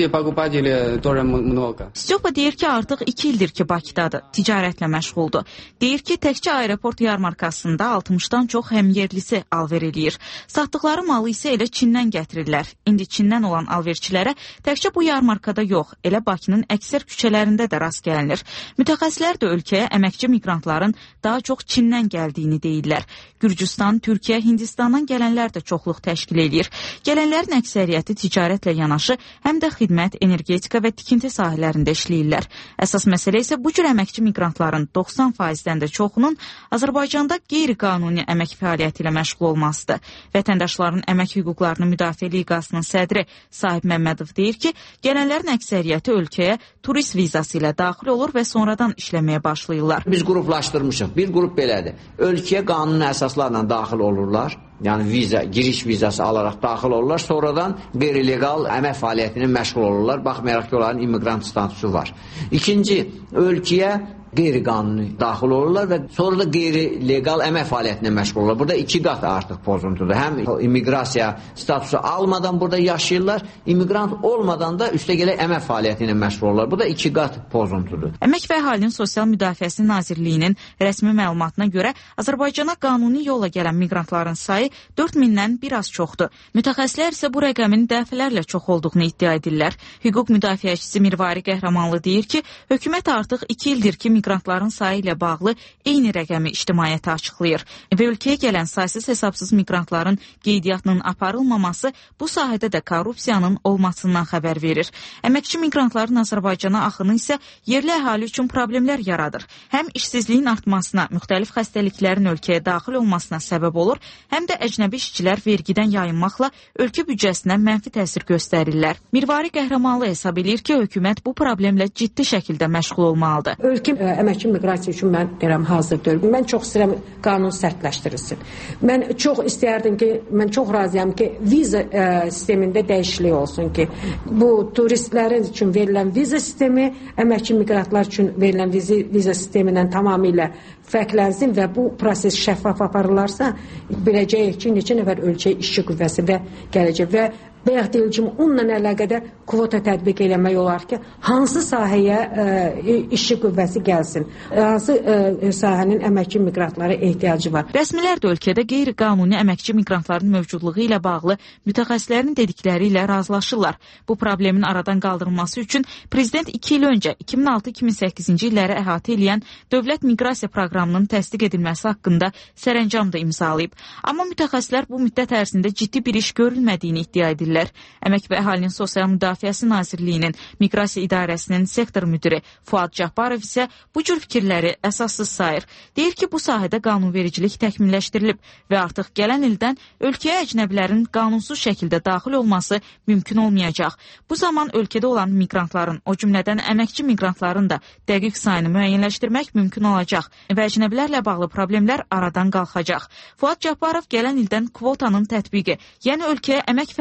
Styopa deyir ki, artıq iki ildir ki Bakıdadır, ticarətlə məşğuldur. Deyir ki, təkcə aeroport yarmarkasında altmışdan çox həmyerlisi alver eləyir. Satdıqları malı isə elə Çindən gətirirlər. İndi Çindən olan alverçilərə təkcə bu yarmarkada yox, elə Bakının əksər küçələrində də rast gəlinir. Mütəxəssislər də ölkəyə əməkçi miqrantların daha çox Çindən gəldiyini deyirlər. Gürcüstan, Türkiyə, Hindistandan gələnlər də çoxluq təşkil edir. Gələnlərin əksəriyyəti ticarətlə yanaşı, həm də xidmət, energetika və tikinti sahələrində işləyirlər. Əsas məsələ isə bu cür əməkçi miqrantların doxsan faizdən də çoxunun Azərbaycanda qeyri-qanuni əmək fəaliyyəti ilə məşğul olmasıdır. Vətəndaşların əmək hüquqlarını müdafiə liqasının sədri Sahib Məmmədov deyir ki, gələnlərin əksəriyyəti ölkəyə turist vizası ilə daxil olur və sonradan işləməyə başlayırlar. Biz qruplaşdırmışıq. Bir qrup belədir. Ölkəyə qanuni əsaslarla daxil olurlar. Yəni viza, giriş vizası alaraq daxil olurlar. Sonradan qeyri-legal əmək fəaliyyətinin məşğul olurlar. Baxmayaraq ki, onların immiqrant statusu var. İkinci, ölkəyə qeyri-qanuni daxil olurlar və sonra da qeyri-legal əmək fəaliyyətinə məşğul olurlar. Burada iki qat artıq pozuntudur. Həm immiqrasiya statusu almadan burada yaşayırlar, immiqrant olmadan da üstəgələ əmək fəaliyyəti ilə məşğul olurlar. Bu da iki qat pozuntudur. Əmək və Əhalinin Sosial Müdafiəsi Nazirliyinin rəsmi məlumatına görə Azərbaycana qanuni yolla gələn miqrantların sayı dörd mindən bir az çoxdur. Mütəxəssislər isə bu rəqəmin dəfələrlə çox olduğunu iddia edirlər. Hüquq müdafiəçisi Mirvari Qəhrəmanlı deyir ki, hökumət artıq iki ildir ki, miqrantların sayı ilə bağlı eyni rəqəmi ictimaiyyətə açıqlayır və ölkəyə gələn saysız hesabsız miqrantların qeydiyyatının aparılmaması bu sahədə də korrupsiyanın olmasından xəbər verir. Əməkçi miqrantların Azərbaycana axını isə yerli əhali üçün problemlər yaradır. Həm işsizliyin artmasına, müxtəlif xəstəliklərin ölkəyə daxil olmasına səbəb olur, həm də əcnəbi işçilər vergidən yayınmaqla ölkə büdcəsinə mənfi təsir göstərirlər. Mirvari Qəhrəmanlı hesab edir ki, hökumət bu problemlə ciddi şəkildə məşğul olmalıdır. Ölkə əməkçi miqrasiya üçün mən deyirəm hazır deyil. Mən çox istəyirəm qanun sərtləşdirilsin. Mən çox istəyərdim ki, mən çox razıyam ki, viza ə, sistemində dəyişiklik olsun ki, bu turistlərin üçün verilən viza sistemi əməkçi miqrantlar üçün verilən viza, viza sistemindən tamamilə fərqlənsin və bu proses şəffaf aparılarsa, biləcəyik ki, neçə nəfər ölkəyə işçi qüvvəsi və gələcək və Bayaq deyil ki, onunla əlaqədə kvota tətbiq eləmək olar ki, hansı sahəyə ə, işçi qüvvəsi gəlsin, hansı ə, sahənin əməkçi miqrantlara ehtiyacı var. Rəsmilər də ölkədə qeyri-qanuni əməkçi miqrantların mövcudluğu ilə bağlı mütəxəssislərin dedikləri ilə razılaşırlar. Bu problemin aradan qaldırılması üçün Prezident iki il öncə iki min altı iki min səkkizinci illəri əhatə edən Dövlət Miqrasiya Proqramının təsdiq edilməsi haqqında sərəncam da imzalayıb. Amma mütəxəssislər bu müddət ərzində ciddi bir iş görülmədiyini iddia edirlər. Əmək və Əhalinin Sosial Müdafiəsi Nazirliyinin Miqrasiya İdarəsinin sektor müdiri Fuad Cabbarov isə bu cür fikirləri əsassız sayır. Deyir ki, bu sahədə qanunvericilik təkmilləşdirilib və artıq gələn ildən ölkəyə əcnəbilərin qanunsuz şəkildə daxil olması mümkün olmayacaq. Bu zaman ölkədə olan miqrantların, o cümlədən əməkçi miqrantların da dəqiq sayını müəyyənləşdirmək mümkün olacaq və əcnəbilərlə bağlı problemlər aradan qalxacaq. Fuad Cabbarov gələn ildən kvotanın tətbiqi, yəni ölkəyə əmək fəaliyyəti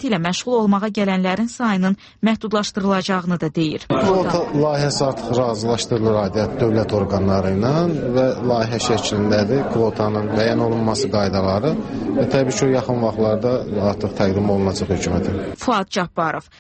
ilə məşğul olmağa gələnlərin sayının məhdudlaşdırılacağını da deyir. Kvota layihəsi artıq razılaşdırılır aidiyyət dövlət orqanları ilə və layihə şəklindədir. Kvotanın müəyyən olunması qaydaları və təbii ki, o yaxın vaxtlarda artıq təqdim olunacaq hökumətə. Fuad Cabbarov.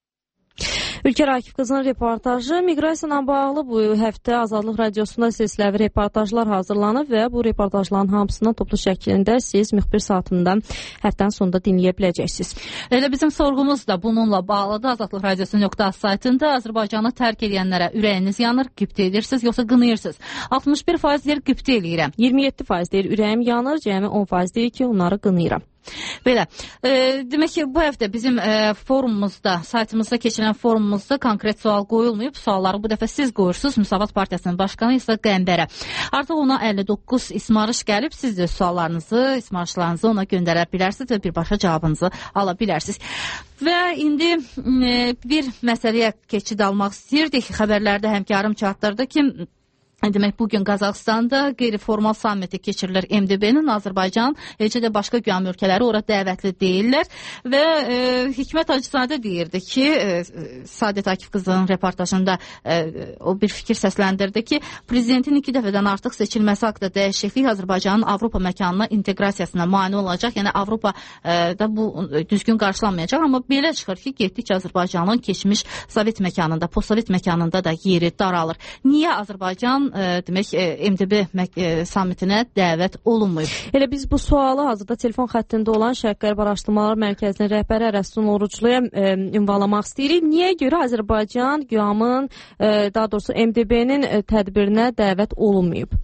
Ülker Akif qızının reportajı. Miqrasiya ilə bağlı bu həftə Azadlıq Radiosunda silsiləvi reportajlar hazırlanıb və bu reportajların hamısını toplu şəklində siz müxbir saatında həftənin sonunda dinləyə biləcəksiniz. Elə bizim sorğumuz da bununla bağlıdır. Azadlıq Radiosu nöqtə az saytında Azərbaycanı tərk edənlərə ürəyiniz yanır, qibtə edirsiniz, yoxsa qınayırsınız? altmış bir faiz deyir qibtə eləyirəm. iyirmi yeddi faiz deyir ürəyim yanır, cəmi on faiz deyir ki, onları qınayıram. Belə, e, demək ki, bu həftə bizim e, forumumuzda, saytımızda keçirilən forumumuzda konkret sual qoyulmayıb. Sualları bu dəfə siz qoyursunuz. Müsavat Partiyasının başqanı isə Qəmbərə. Artıq ona əlli doqquz ismarış gəlib. Siz də suallarınızı, ismarışlarınızı ona göndərə bilərsiniz və birbaşa cavabınızı ala bilərsiniz. Və indi e, bir məsələyə keçid almaq istəyirdik. Xəbərlərdə həmkarım çatdırdı ki, demək, bugün Qazaxstanda qeyri-formal sammiti keçirilir M D B-nin. Azərbaycan, eləcə də başqa güyan ölkələri ora dəvətli deyirlər və e, Hikmət Hacızadə deyirdi ki, e, Sadət Akif qızının reportajında e, o bir fikir səsləndirdi ki, prezidentin iki dəfədən artıq seçilməsi haqqında dəyişiklik Azərbaycanın Avropa məkanına inteqrasiyasına mane olacaq. Yəni Avropa e, da bu düzgün qarşılanmayacaq, amma belə çıxır ki, getdikcə Azərbaycanın keçmiş Sovet məkanında, postsovet məkanında da yeri daralır. Niyə Azərbaycan demək M D B sammitinə dəvət olunmayıb? Elə biz bu sualı hazırda telefon xəttində olan Şərq-Qərb Araşdırmalar Mərkəzinin rəhbəri Ərəstun Orucluya e, ünvanlamaq istəyirik. Niyə görə Azərbaycan QİAM-ın, e, daha doğrusu M D B-nin e, tədbirinə dəvət olunmayıb?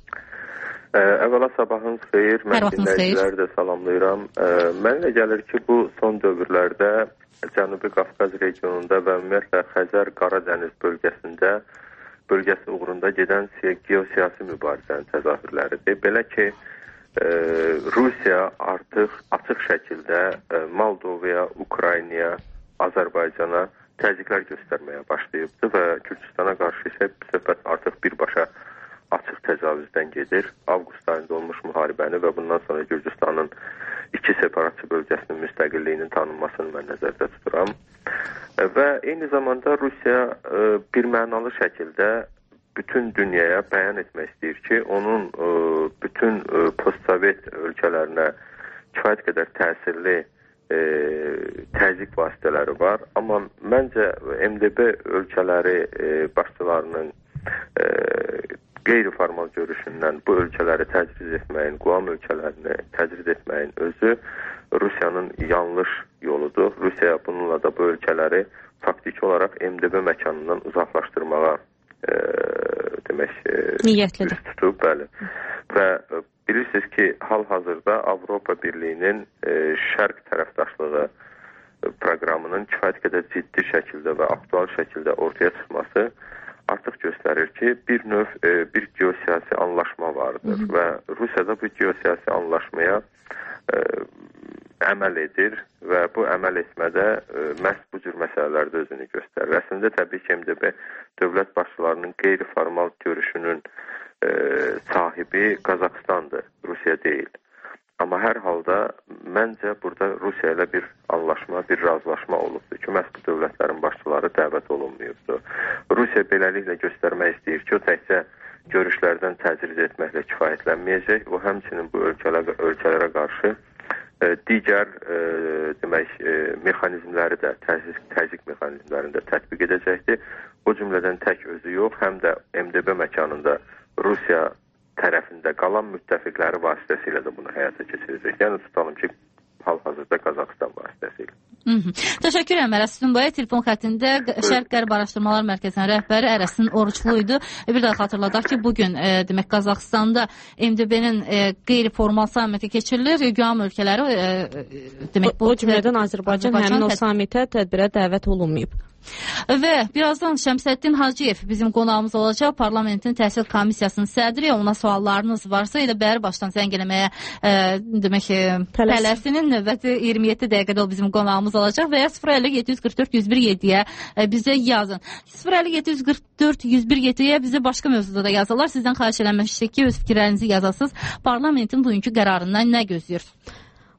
Əvvəla sabahınız xeyir, mən dinləyiciləri də salamlayıram. Mənə gəlir ki, bu son dövrlərdə Cənubi Qafqaz regionunda və ümumiyyətlə Xəzər Qaradəniz bölgəsində bölgəsi uğrunda gedən geosiyasi mübarizənin təzahürləridir. Belə ki, e, Rusiya artıq açıq şəkildə e, Moldovaya, Ukraynaya, Azərbaycana təzyiqlər göstərməyə başlayıbdır və Gürcüstana qarşı isə söhbət artıq birbaşa açıq təcavüzdən gedir. Avqust ayında olmuş müharibəni və bundan sonra Gürcüstanın iki separatçı bölgəsinin müstəqilliyinin tanınmasını mən nəzərdə tuturam. Və eyni zamanda Rusiya bir mənalı şəkildə bütün dünyaya bəyan etmək istəyir ki, onun bütün postsovet ölkələrinə kifayət qədər təsirli təzyiq vasitələri var. Amma məncə M D B ölkələri başçılarının qeyri-formal görüşündən bu ölkələri təcriz etməyin, QİAM ölkələrini təcriz etməyin özü Rusiyanın yanlış yoludur. Rusiya bununla da bu ölkələri faktiki olaraq M D B məkanından uzaqlaşdırmağa e, demək e, niyyətlidir. Üst tutub, bəli. Və e, bilirsiniz ki, hal-hazırda Avropa Birliyinin e, şərq tərəfdaşlığı proqramının kifayət qədər ciddi şəkildə və aktual şəkildə ortaya çıxması artıq göstərir ki, bir növ e, bir geosiyasi anlaşma vardır. Hı -hı. Və Rusiyada bu geosiyasi anlaşmaya e, əməl edir və bu əməl etmədə e, məhz bu cür məsələlərdə özünü göstərir. Əslində təbii ki, M D B dövlət başçılarının qeyri-formal görüşünün e, sahibi Qazaxstandır, Rusiya deyil. Amma hər halda məncə burada Rusiya ilə bir anlaşma, bir razılaşma olubdur ki, məhz bu dövlətlərin başçıları dəvət olunmayıbdır. Rusiya beləliklə göstərmək istəyir ki, o təkcə görüşlərdən təcriz etməklə kifayətlənməyəcək, o həmçinin bu ölkələrə, ölkələrə qarşı digər e, demək e, mexanizmləri də, təzyiq, təzyiq mexanizmlərini də tətbiq edəcəkdir. O cümlədən tək özü yox, həm də M D B məkanında Rusiya tərəfində qalan müttəfiqləri vasitəsilə də bunu həyata keçirəcək. Yəni tutalım ki, hal-hazırda Qazaxstan vasitəsilə. Hı -hı. Təşəkkür edirəm Ərəstun bəy. Telefon xəttində Şərq-Qərb Araşdırmalar Mərkəzinin rəhbəri Ərəstun Oruclu idi. Bir daha xatırladaq ki, bugün e, demək Qazaxstanda M D B-nin e, qeyri-formal sammiti keçirilir. QİAM ölkələri e, demək bu o cümlədən Azərbaycan, Azərbaycan həmin o sammitə tədbirə dəvət olunmayıb. Və birazdan Şəmsəddin Hacıyev bizim qonağımız olacaq. Parlamentin Təhsil Komissiyasının sədri. Ona suallarınız varsa elə bəri başdan zəng eləməyə e, demək e, tələsinin növbəti iyirmi yeddi dəqiqədə o bizim qonağımız olacaq və ya sıfır əlli yeddi yüz qırx dörd yüz bir yeddiyə e, bizə yazın. sıfır əlli yeddi yüz qırx dörd yüz bir yeddiyə bizə başqa mövzuda da yazırlar. Sizdən xahiş eləmişdik ki, öz fikirlərinizi yazasınız. Parlamentin bugünkü qərarından nə gözləyirsiniz?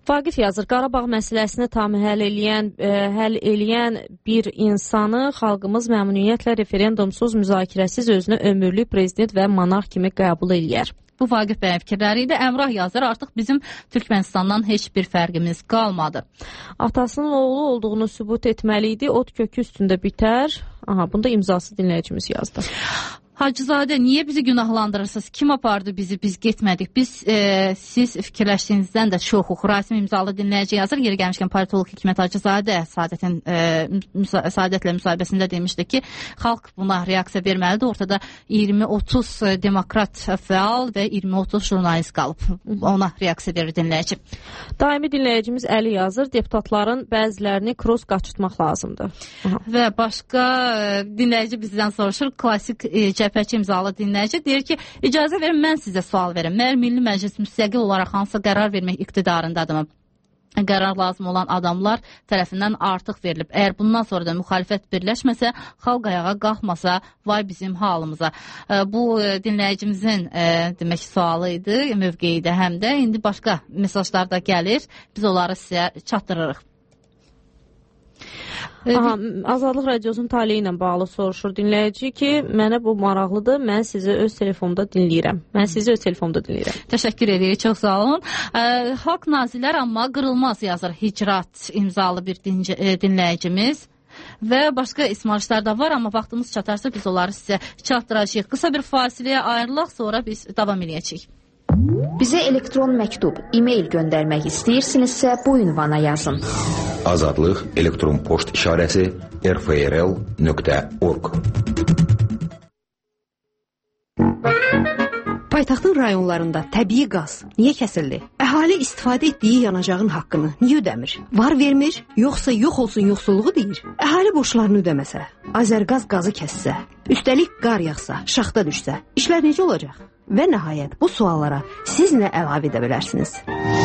Vaqif yazır, Qarabağ məsələsini tam həll eləyən, ə, həll eləyən bir insanı xalqımız məmnuniyyətlə referendumsuz, müzakirəsiz özünü ömürlük prezident və monarx kimi qəbul eləyər. Bu Vaqif bəyin fikirləri idi. Əmrah yazır, artıq bizim Türkmenistandan heç bir fərqimiz qalmadı. Atasının oğlu olduğunu sübut etməli idi, ot kökü üstündə bitər. Aha, bunda imzası dinləyicimiz yazdı. Hacızadə, niyə bizi günahlandırırsınız? Kim apardı bizi? Biz getmədik. Biz e, siz fikirləşdiyinizdən də çoxuq. Rasim imzalı dinləyici yazır. Yeri gəlmişkən politolog Hikmət Hacızadə Saadətin e, müsa Saadətlə müsahibəsində demişdi ki, xalq buna reaksiya verməlidir. Ortada iyirmi otuz demokrat fəal və iyirmi otuz jurnalist qalıb. Ona reaksiya verir dinləyici. Daimi dinləyicimiz Əli yazır. Deputatların bəzilərini kross qaçırtmaq lazımdır. Aha. Və başqa e, dinləyici bizdən soruşur. Klasik e, cəbhəçi imzalı dinləyici deyir ki, icazə verin, mən sizə sual verim. Məyər Milli Məclis müstəqil olaraq hansısa qərar vermək iqtidarındadırmı? Qərar lazım olan adamlar tərəfindən artıq verilib. Əgər bundan sonra da müxalifət birləşməsə, xalq ayağa qalxmasa, vay bizim halımıza. Bu dinləyicimizin demək sualı idi, mövqeyi də həm də. İndi başqa mesajlar da gəlir. Biz onları sizə çatdırırıq. Aha, Azadlıq Radiosunun taleyi ilə bağlı soruşur dinləyici ki, mənə bu maraqlıdır, mən sizi öz telefonumda dinləyirəm. Mən sizi öz telefonumda dinləyirəm. Təşəkkür edirik, çox sağ olun. Ə, Haqq Nazilər amma qırılmaz yazır Hicrat imzalı bir dinci, e, dinləyicimiz. Və başqa ismarışlar da var, amma vaxtımız çatarsa biz onları sizə çatdıracağıq. Qısa bir fasiləyə ayrılaq, sonra biz davam edəcəyik. Bizə elektron məktub, e-mail göndərmək istəyirsinizsə bu ünvana yazın. Azadlıq elektron poçt işarəsi r f r l nöqtə org. Paytaxtın rayonlarında təbii qaz niyə kəsildi? Əhali istifadə etdiyi yanacağın haqqını niyə ödəmir? Var vermir, yoxsa yox olsun yoxsulluğu deyir? Əhali borclarını ödəməsə, Azərqaz qazı kəssə, üstəlik qar yağsa, şaxta düşsə, işlər necə olacaq? Və nəhayət bu suallara siz nə əlavə edə bilərsiniz?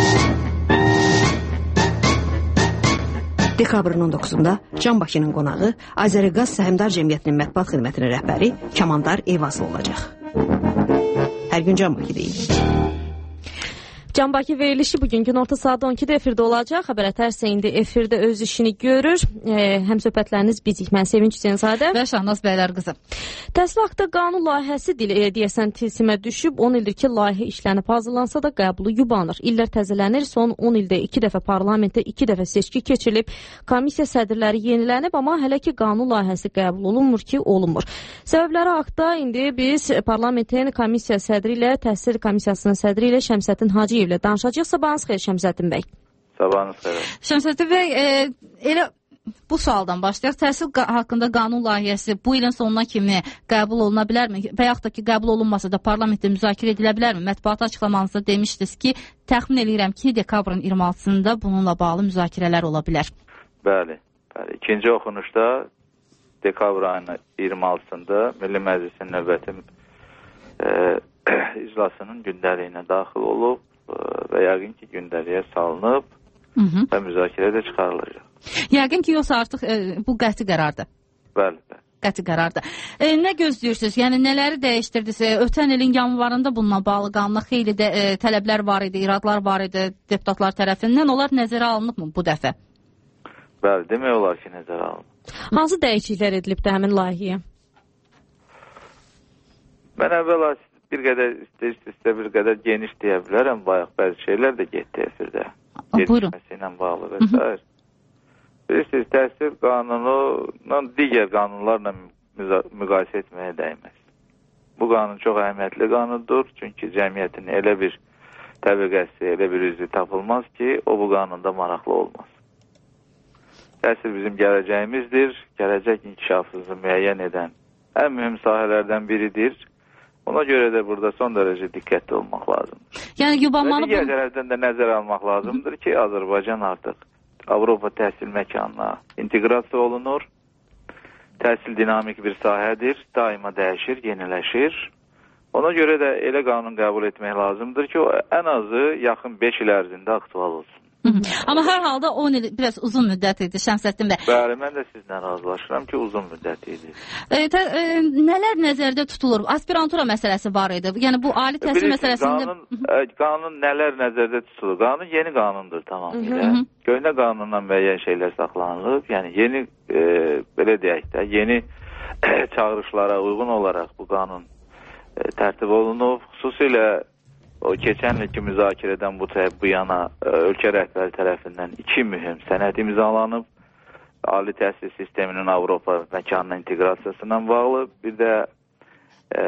Dekabrın on doqquzunda Can Bakının qonağı Azərqaz Səhmdar Cəmiyyətinin mətbuat xidmətinin rəhbəri Kamandar Eyvazlı olacaq. Hər gün Can Bakı deyil. Can Bakı verilişi bugün gün orta saat on ikidə efirdə olacaq. Xəbər Ətərsə indi efirdə öz işini görür. E, həm söhbətləriniz bizik. Mən Sevinç Hüseynzadə və Şahnaz Bəylər qızı. Təhsil haqqında qanun layihəsi dil, e, deyəsən tilsimə düşüb. on ildir ki, layihə işlənib hazırlansa da qəbulu yubanır. İllər təzələnir. Son on ildə iki dəfə parlamentdə iki dəfə seçki keçirilib. Komissiya sədrləri yenilənib, amma hələ ki qanun layihəsi qəbul olunmur ki, olunmur. Səbəbləri haqda indi biz parlamentin komissiya sədri ilə, təhsil komissiyasının sədri ilə Şəmsəddin Hacıyev ilə danışacağıq. Sabahınız xeyir Şəmsəddin bəy. Sabahınız xeyir. Şəmsəddin bəy, e, elə bu sualdan başlayaq. Təhsil haqqında qanun layihəsi bu ilin sonuna kimi qəbul oluna bilərmi? Və yaxud da ki, qəbul olunmasa da parlamentdə müzakirə edilə bilərmi? Mətbuat açıqlamanızda demişdiniz ki, təxmin edirəm ki, dekabrın iyirmi altısında bununla bağlı müzakirələr ola bilər. Bəli, bəli. İkinci oxunuşda dekabr ayının iyirmi altısında Milli Məclisin növbəti e, iclasının gündəliyinə daxil olub və yəqin ki, gündəliyə salınıb Hı -hı. və müzakirə də çıxarılacaq. Yəqin ki, yoxsa artıq e, bu qəti qərardır. Bəli, bəli. Qəti qərardır. E, nə gözləyirsiniz? Yəni, nələri dəyişdirdiniz? E, ötən ilin yanvarında bununla bağlı qanuna xeyli də e, tələblər var idi, iradlar var idi deputatlar tərəfindən. Onlar nəzərə alınıb mı bu dəfə? Bəli, demək olar ki, nəzərə alınıb. Hansı dəyişikliklər edilib də həmin layihəyə? Mən əvvəla bir qədər istəyirsə bir qədər geniş deyə bilərəm. Bayaq bəzi şeylər də getdi efirdə. Getməsi ilə bağlı və s. Bilirsiniz, təhsil qanununun digər qanunlarla müqayisə etməyə dəyməz. Bu qanun çox əhəmiyyətli qanundur. Çünki cəmiyyətin elə bir təbəqəsi, elə bir üzvü tapılmaz ki, o bu qanunda maraqlı olmaz. Təhsil bizim gələcəyimizdir. Gələcək inkişafımızı müəyyən edən ən mühüm sahələrdən biridir. Ona görə də burada son dərəcə diqqətli olmaq lazımdır. Yəni yubanmalı... Və digər tərəfdən də nəzər almaq lazımdır ki, Azərbaycan artıq Avropa təhsil məkanına inteqrasiya olunur. Təhsil dinamik bir sahədir, daima dəyişir, yeniləşir. Ona görə də elə qanun qəbul etmək lazımdır ki, o ən azı yaxın beş il ərzində aktual olsun. Hı -hı. Amma hər halda on il biraz uzun müddət idi Şəmsəddin bəy. Bəli, mən də sizlə razılaşıram ki, uzun müddət idi. E, tə, e, nələr nəzərdə tutulur? Aspirantura məsələsi var idi. Yəni bu ali təhsil Bilirsiniz, məsələsində qanun, e, qanun nələr nəzərdə tutulur? Qanun yeni qanundur tamamilə. Köhnə qanundan müəyyən şeylər saxlanılıb. Yəni yeni e, belə deyək də, yeni e, çağırışlara uyğun olaraq bu qanun e, tərtib olunub. Xüsusilə o keçən ilki müzakirədən bu, bu yana e, ölkə rəhbəri tərəfindən iki mühüm sənəd imzalanıb. Ali təhsil sisteminin Avropa məkanına inteqrasiyasından bağlı, bir də e,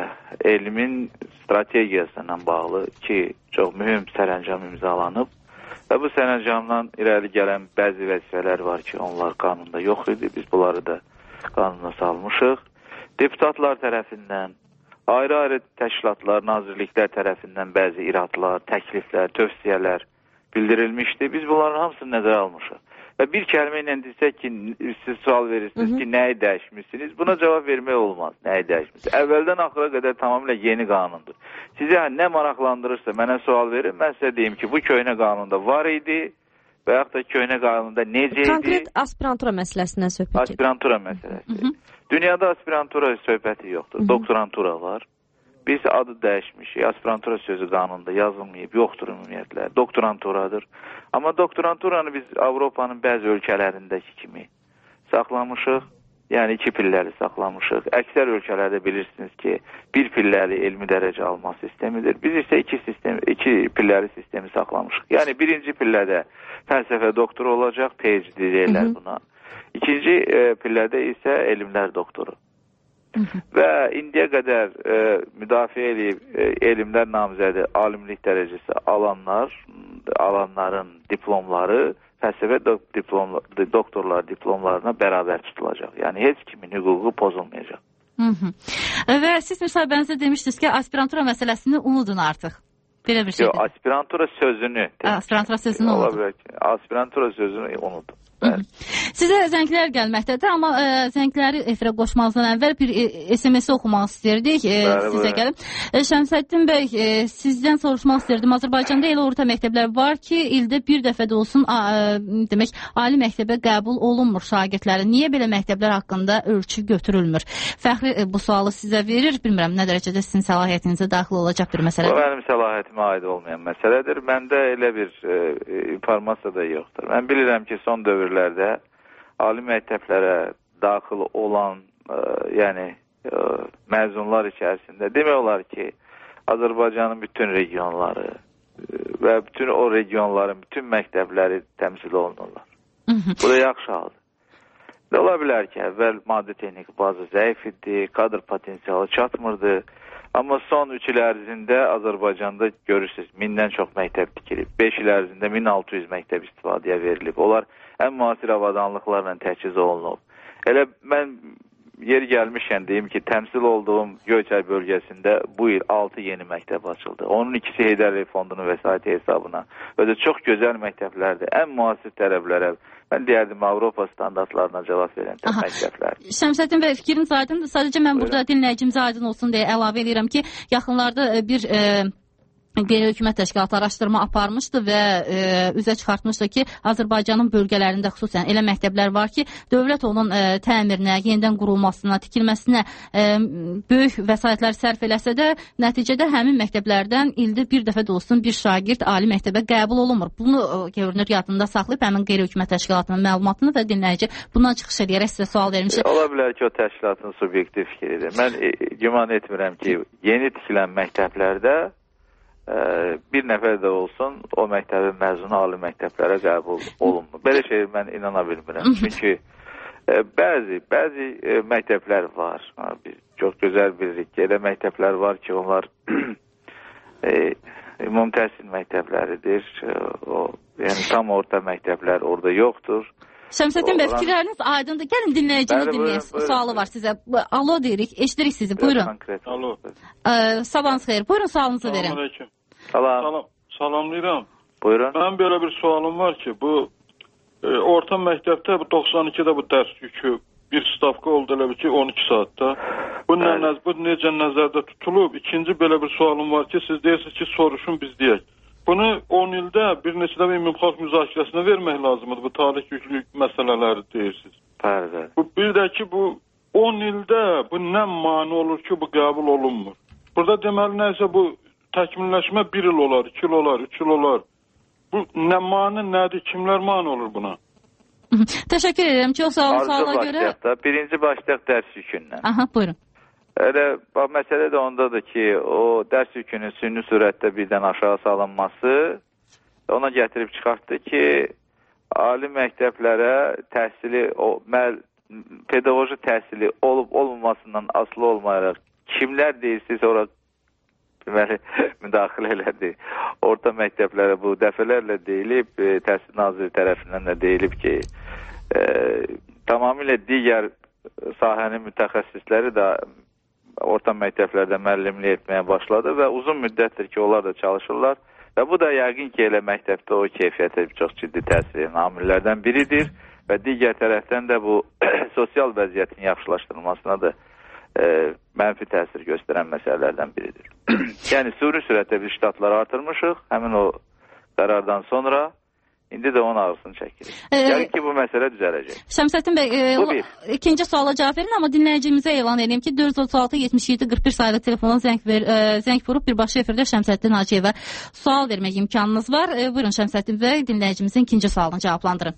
elmin strategiyasından bağlı iki çox mühüm sərəncam imzalanıb. Və bu sərəncamdan irəli gələn bəzi vəzifələr var ki, onlar qanunda yox idi. Biz bunları da qanuna salmışıq. Deputatlar tərəfindən, ayrı-ayrı təşkilatlar, nazirliklər tərəfindən bəzi iradlar, təkliflər, tövsiyələr bildirilmişdi. Biz bunların hamısını nəzərə almışıq. Və bir kəlmə ilə desək ki, siz sual verirsiniz ki, nəyi dəyişmişsiniz? Buna cavab vermək olmaz, nəyi dəyişmişsiniz? Əvvəldən axıra qədər tamamilə yeni qanundur. Sizə nə maraqlandırırsa mənə sual verin, mən sizə deyim ki, bu köhnə qanunda var idi və yaxud da köhnə qanunda necə idi? Konkret aspirantura məsələsindən söhbət edir. Aspirantura məsələsi. Hı -hı. Dünyada aspirantura söhbəti yoxdur, doktorantura var. Biz adı dəyişmişik, aspirantura sözü qanunda yazılmayıb, yoxdur ümumiyyətlə, doktoranturadır. Amma doktoranturanı biz Avropanın bəzi ölkələrindəki kimi saxlamışıq, yəni iki pilləli saxlamışıq. Əksər ölkələrdə bilirsiniz ki, bir pilləli elmi dərəcə alma sistemidir. Biz isə iki, sistem, iki pilləli sistemi saxlamışıq. Yəni birinci pillədə fəlsəfə doktoru olacaq, P H D deyirlər buna. İkinci e, pillədə isə elmlər doktoru. Hı -hı. Və indiyə qədər e, müdafiə edib e, elmlər namizədi alimlik dərəcəsi alanlar, alanların diplomları fəlsəfə diplomlar, doktorlar diplomlarına bərabər tutulacaq. Yəni heç kimin hüququ pozulmayacaq. Hı -hı. Və siz müsahibənizdə demişdiniz ki, aspirantura məsələsini unudun artıq. Belə bir şey. Yox, aspirantura sözünü. Aspirantura sözünü unudun. Aspirantura sözünü unudun. Bəli. Sizə zənglər gəlməkdədir, amma ə, zəngləri efirə qoşmazdan əvvəl bir S M S oxumaq istəyirdik. Ə, bəli, sizə gəlib. Şəmsəddin bəy, ə, sizdən soruşmaq istəyirdim. Azərbaycanda elə orta məktəblər var ki, ildə bir dəfə də olsun ə, demək, ali məktəbə qəbul olunmur şagirdləri. Niyə belə məktəblər haqqında ölçü götürülmür? Fəxri ə, bu sualı sizə verir. Bilmirəm, nə dərəcədə sizin səlahiyyətinizə daxil olacaq bir məsələdir. Bu mənim səlahiyyətimə aid olmayan məsələdir. Məndə elə bir ə, informasiya da yoxdur. Mən bilirəm ki, son dövr lərdə ali məktəblərə daxil olan ə, yəni ə, məzunlar içərisində demək olar ki, Azərbaycanın bütün regionları ə, və bütün o regionların bütün məktəbləri təmsil olunurlar. Hı -hı. Bu da yaxşı haldır. Ola bilər ki, əvvəl maddi texniki bazı zəif idi, kadr potensialı çatmırdı. Amma son üç il ərzində Azərbaycanda görürsünüz, mindən çox məktəb tikilib. beş il ərzində min altı yüz məktəb istifadəyə verilib. Onlar ən müasir avadanlıqlarla təchiz olunub. Elə mən yeri gəlmişkən deyim ki, təmsil olduğum Göyçay bölgəsində bu il altı yeni məktəb açıldı. Onun ikisi Heydər Əliyev Fondunun vəsaiti hesabına. Özü çox gözəl məktəblərdir. Ən müasir tələblərə, mən deyərdim Avropa standartlarına cavab verən məktəblər. Şəmsəddin bəy, fikriniz aydındır. Sadəcə mən burada dinləyicimizə aydın olsun deyə əlavə edirəm ki, yaxınlarda bir e, qeyri-hökumət təşkilatı araşdırma aparmışdı və e, üzə çıxartmışdı ki, Azərbaycanın bölgələrində xüsusən elə məktəblər var ki, dövlət onun e, təmirinə, yenidən qurulmasına, tikilməsinə e, böyük vəsaitlər sərf eləsə də, nəticədə həmin məktəblərdən ildə bir dəfə də olsun bir şagird ali məktəbə qəbul olunmur. Bunu e, görünür yadında saxlayıb həmin qeyri-hökumət təşkilatının məlumatını və dinləyici bundan çıxış edərək sizə sual vermişəm. E, ola bilər ki, o təşkilatın subyektiv fikridir. Mən e, güman etmirəm ki, yeni tikilən məktəblərdə bir nəfər də olsun o məktəbin məzunu ali məktəblərə qəbul olunmur. Belə şey mən inana bilmirəm. Çünki e, bəzi bəzi e, məktəblər var. Biz çox gözəl bilirik ki, elə məktəblər var ki, onlar e, ümumi təhsil məktəbləridir. O, yəni tam orta məktəblər orada yoxdur. Şəmsəddin bəy, fikirləriniz aydındır. Gəlin dinləyicini dinləyək. Sualı var sizə. Alo deyirik, eşidirik sizi. Buyurun. Alo. Ee, sabahınız xeyir. Buyurun, sualınızı verin. Salam. Salam. Salamlayıram. Buyurun. Mənim belə bir sualım var ki, bu e, orta məktəbdə bu doxsan ikidə bu dərs yükü bir stavka oldu elə ki on iki saatda. Bu, nə, bu necə nəzərdə tutulub? İkinci belə bir sualım var ki, siz deyirsiniz ki, soruşun biz deyək. Bu Bunu on ildə bir neçə də ümumi xalq müzakirəsinə vermək lazımdır. Bu tarix yüklük məsələləri deyirsiniz. Bəli. Bu bir də ki bu on ildə bu nə mane olur ki bu qəbul olunmur. Burada deməli nəsə bu təkmilləşmə bir il olar, iki il olar, üç il olar. Bu nə mane nədir, kimlər mane olur buna? Təşəkkür edirəm. Çox sağ olun. Suala görə. Birinci başlayaq dərs yükündən. Aha, buyurun. Elə bax məsələ də ondadır ki, o dərs yükünün süni sürətdə birdən aşağı salınması ona gətirib çıxartdı ki, ali məktəblərə təhsili, o pedaqoji təhsili olub olmamasından asılı olmayaraq kimlər deyirsiniz ora deməli müdaxilə elədi. Orta məktəblərə bu dəfələrlə deyilib, Təhsil Naziri tərəfindən də deyilib ki, e, tamamilə digər sahənin mütəxəssisləri də orta məktəblərdə müəllimlik etməyə başladı və uzun müddətdir ki, onlar da çalışırlar və bu da yəqin ki, elə məktəbdə o keyfiyyətə çox ciddi təsir edən amillərdən biridir və digər tərəfdən də bu sosial vəziyyətin yaxşılaşdırılmasına da e, mənfi təsir göstərən məsələlərdən biridir. Yəni, sürü sürətdə bir ştatları artırmışıq, həmin o qərardan sonra İndi də onun ağrısını çəkirik. Yəni ki, bu məsələ düzələcək. Şəmsəddin bəy, e, ikinci suala cavab verin, amma dinləyicimizə elan edeyim ki, dörd yüz otuz altı yetmiş yeddi qırx bir sayılı telefona zəng, ver, e, zəng vurub birbaşa efirdə Şəmsəddin Hacıyevə sual vermək imkanınız var. E, buyurun Şəmsəddin bəy, dinləyicimizin ikinci sualını cavablandırın.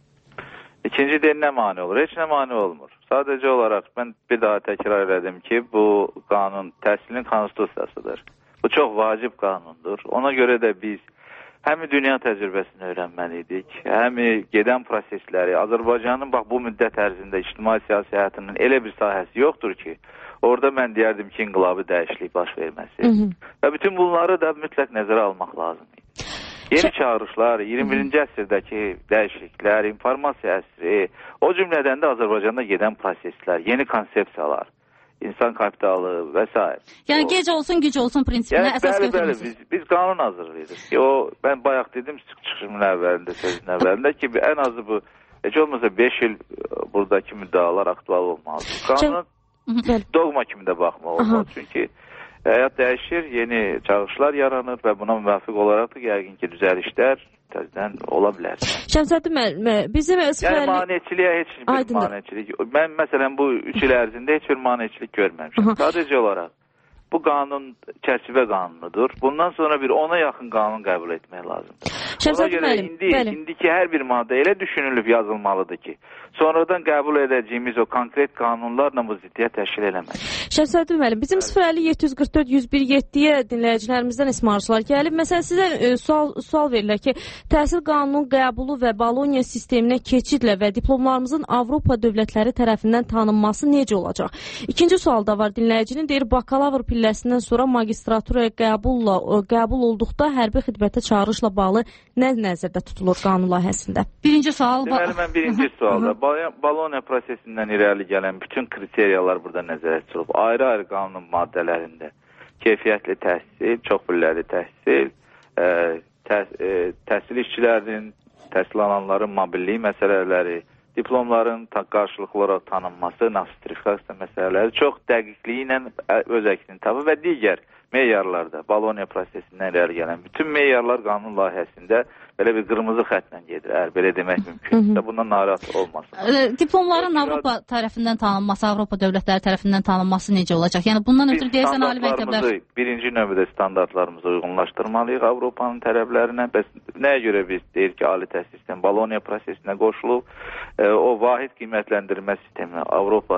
İkinci deyil, nə mane olur? Heç nə mane olmur. Sadəcə olaraq mən bir daha təkrar elədim ki, bu qanun təhsilin konstitusiyasıdır. Bu çox vacib qanundur. Ona görə də biz həmi dünya təcrübəsini öyrənməliydik, həmi gedən prosesləri, Azərbaycanın bax bu müddət ərzində ictimai-siyasi həyatının elə bir sahəsi yoxdur ki, orada mən deyərdim ki, inqilabi dəyişiklik baş verməsi. Hı -hı. Və bütün bunları da mütləq nəzərə almaq lazımdır. Yeni çağırışlar, iyirmi birinci əsrdəki dəyişikliklər, informasiya əsri, o cümlədən də Azərbaycanda gedən proseslər, yeni konsepsiyalar, insan kapitalı və s. Yəni, gec olsun, güc olsun prinsipinə yəni, əsas götürmüşsünüz. Bəli, biz, biz qanun hazırlayırıq. ki, o, mən bayaq dedim çıxışımın əvvəlində, sözün əvvəlində ki, ən azı bu, heç olmasa beş il buradakı müddalar aktual olmalıdır. Qanun dogma kimi də baxmaq olmalı. Çünki həyat dəyişir, yeni çağırışlar yaranır və buna müvafiq olaraq da yəqin ki, düzəlişlər təzdən ola bilər. Şəmsəddin müəllim, bizim yəni maneçiliyə heç bir maneçilik. Mən məsələn bu üç il ərzində heç bir maneçilik görməmişəm. Sadəcə olaraq bu qanun çərçivə qanunudur. Bundan sonra bir ona yaxın qanun qəbul etmək lazımdır. Ona görə indi, indiki hər bir maddə elə düşünülüb yazılmalıdır ki, sonradan qəbul edəcəyimiz o konkret qanunlarla bu ziddiyyət təşkil eləmək. Şəmsəddin müəllim, bizim sıfır əlli yeddi yüz qırx dörd yüz bir yeddiyə dinləyicilərimizdən ismarışlar gəlib. Məsələn, sizə e, sual, sual verirlər ki, təhsil qanunun qəbulu və Bologna sisteminə keçidlə və diplomlarımızın Avropa dövlətləri tərəfindən tanınması necə olacaq? İkinci sual da var dinləyicinin, deyir, bakalavr pilləsindən sonra magistraturaya qəbulla, qəbul olduqda hərbi xidmətə çağırışla bağlı nə nəzərdə tutulur qanun layihəsində? Birinci sual... Deməli, mən birinci sualda Bologna prosesindən irəli gələn bütün kriteriyalar burada nəzərdə tutulub. Ayrı-ayrı qanun maddələrində keyfiyyətli təhsil, çox pilləli təhsil, ə, təhs ə, təhsil işçilərinin, təhsil alanların mobilliyi məsələləri, diplomların qarşılıqlı olaraq tanınması, nostrifikasiya məsələləri çox dəqiqliyi ilə öz əksini tapır və digər meyarlarda, Bologna prosesindən irəli gələn bütün meyarlar qanun layihəsində belə bir qırmızı xətlə gedir. Əgər belə demək mümkündür, bundan narahat olmasın. Diplomların Avropa tərəfindən tanınması, Avropa dövlətləri tərəfindən tanınması necə olacaq? Yəni bundan ötürü deyəsən ali məktəblər... Birinci növbədə standartlarımızı uyğunlaşdırmalıyıq Avropanın tələblərinə. Bəs nəyə görə biz deyir ki, ali təhsil sistemi Bologna prosesinə qoşulub, e, o vahid qiymətləndirmə sistemi, Avropa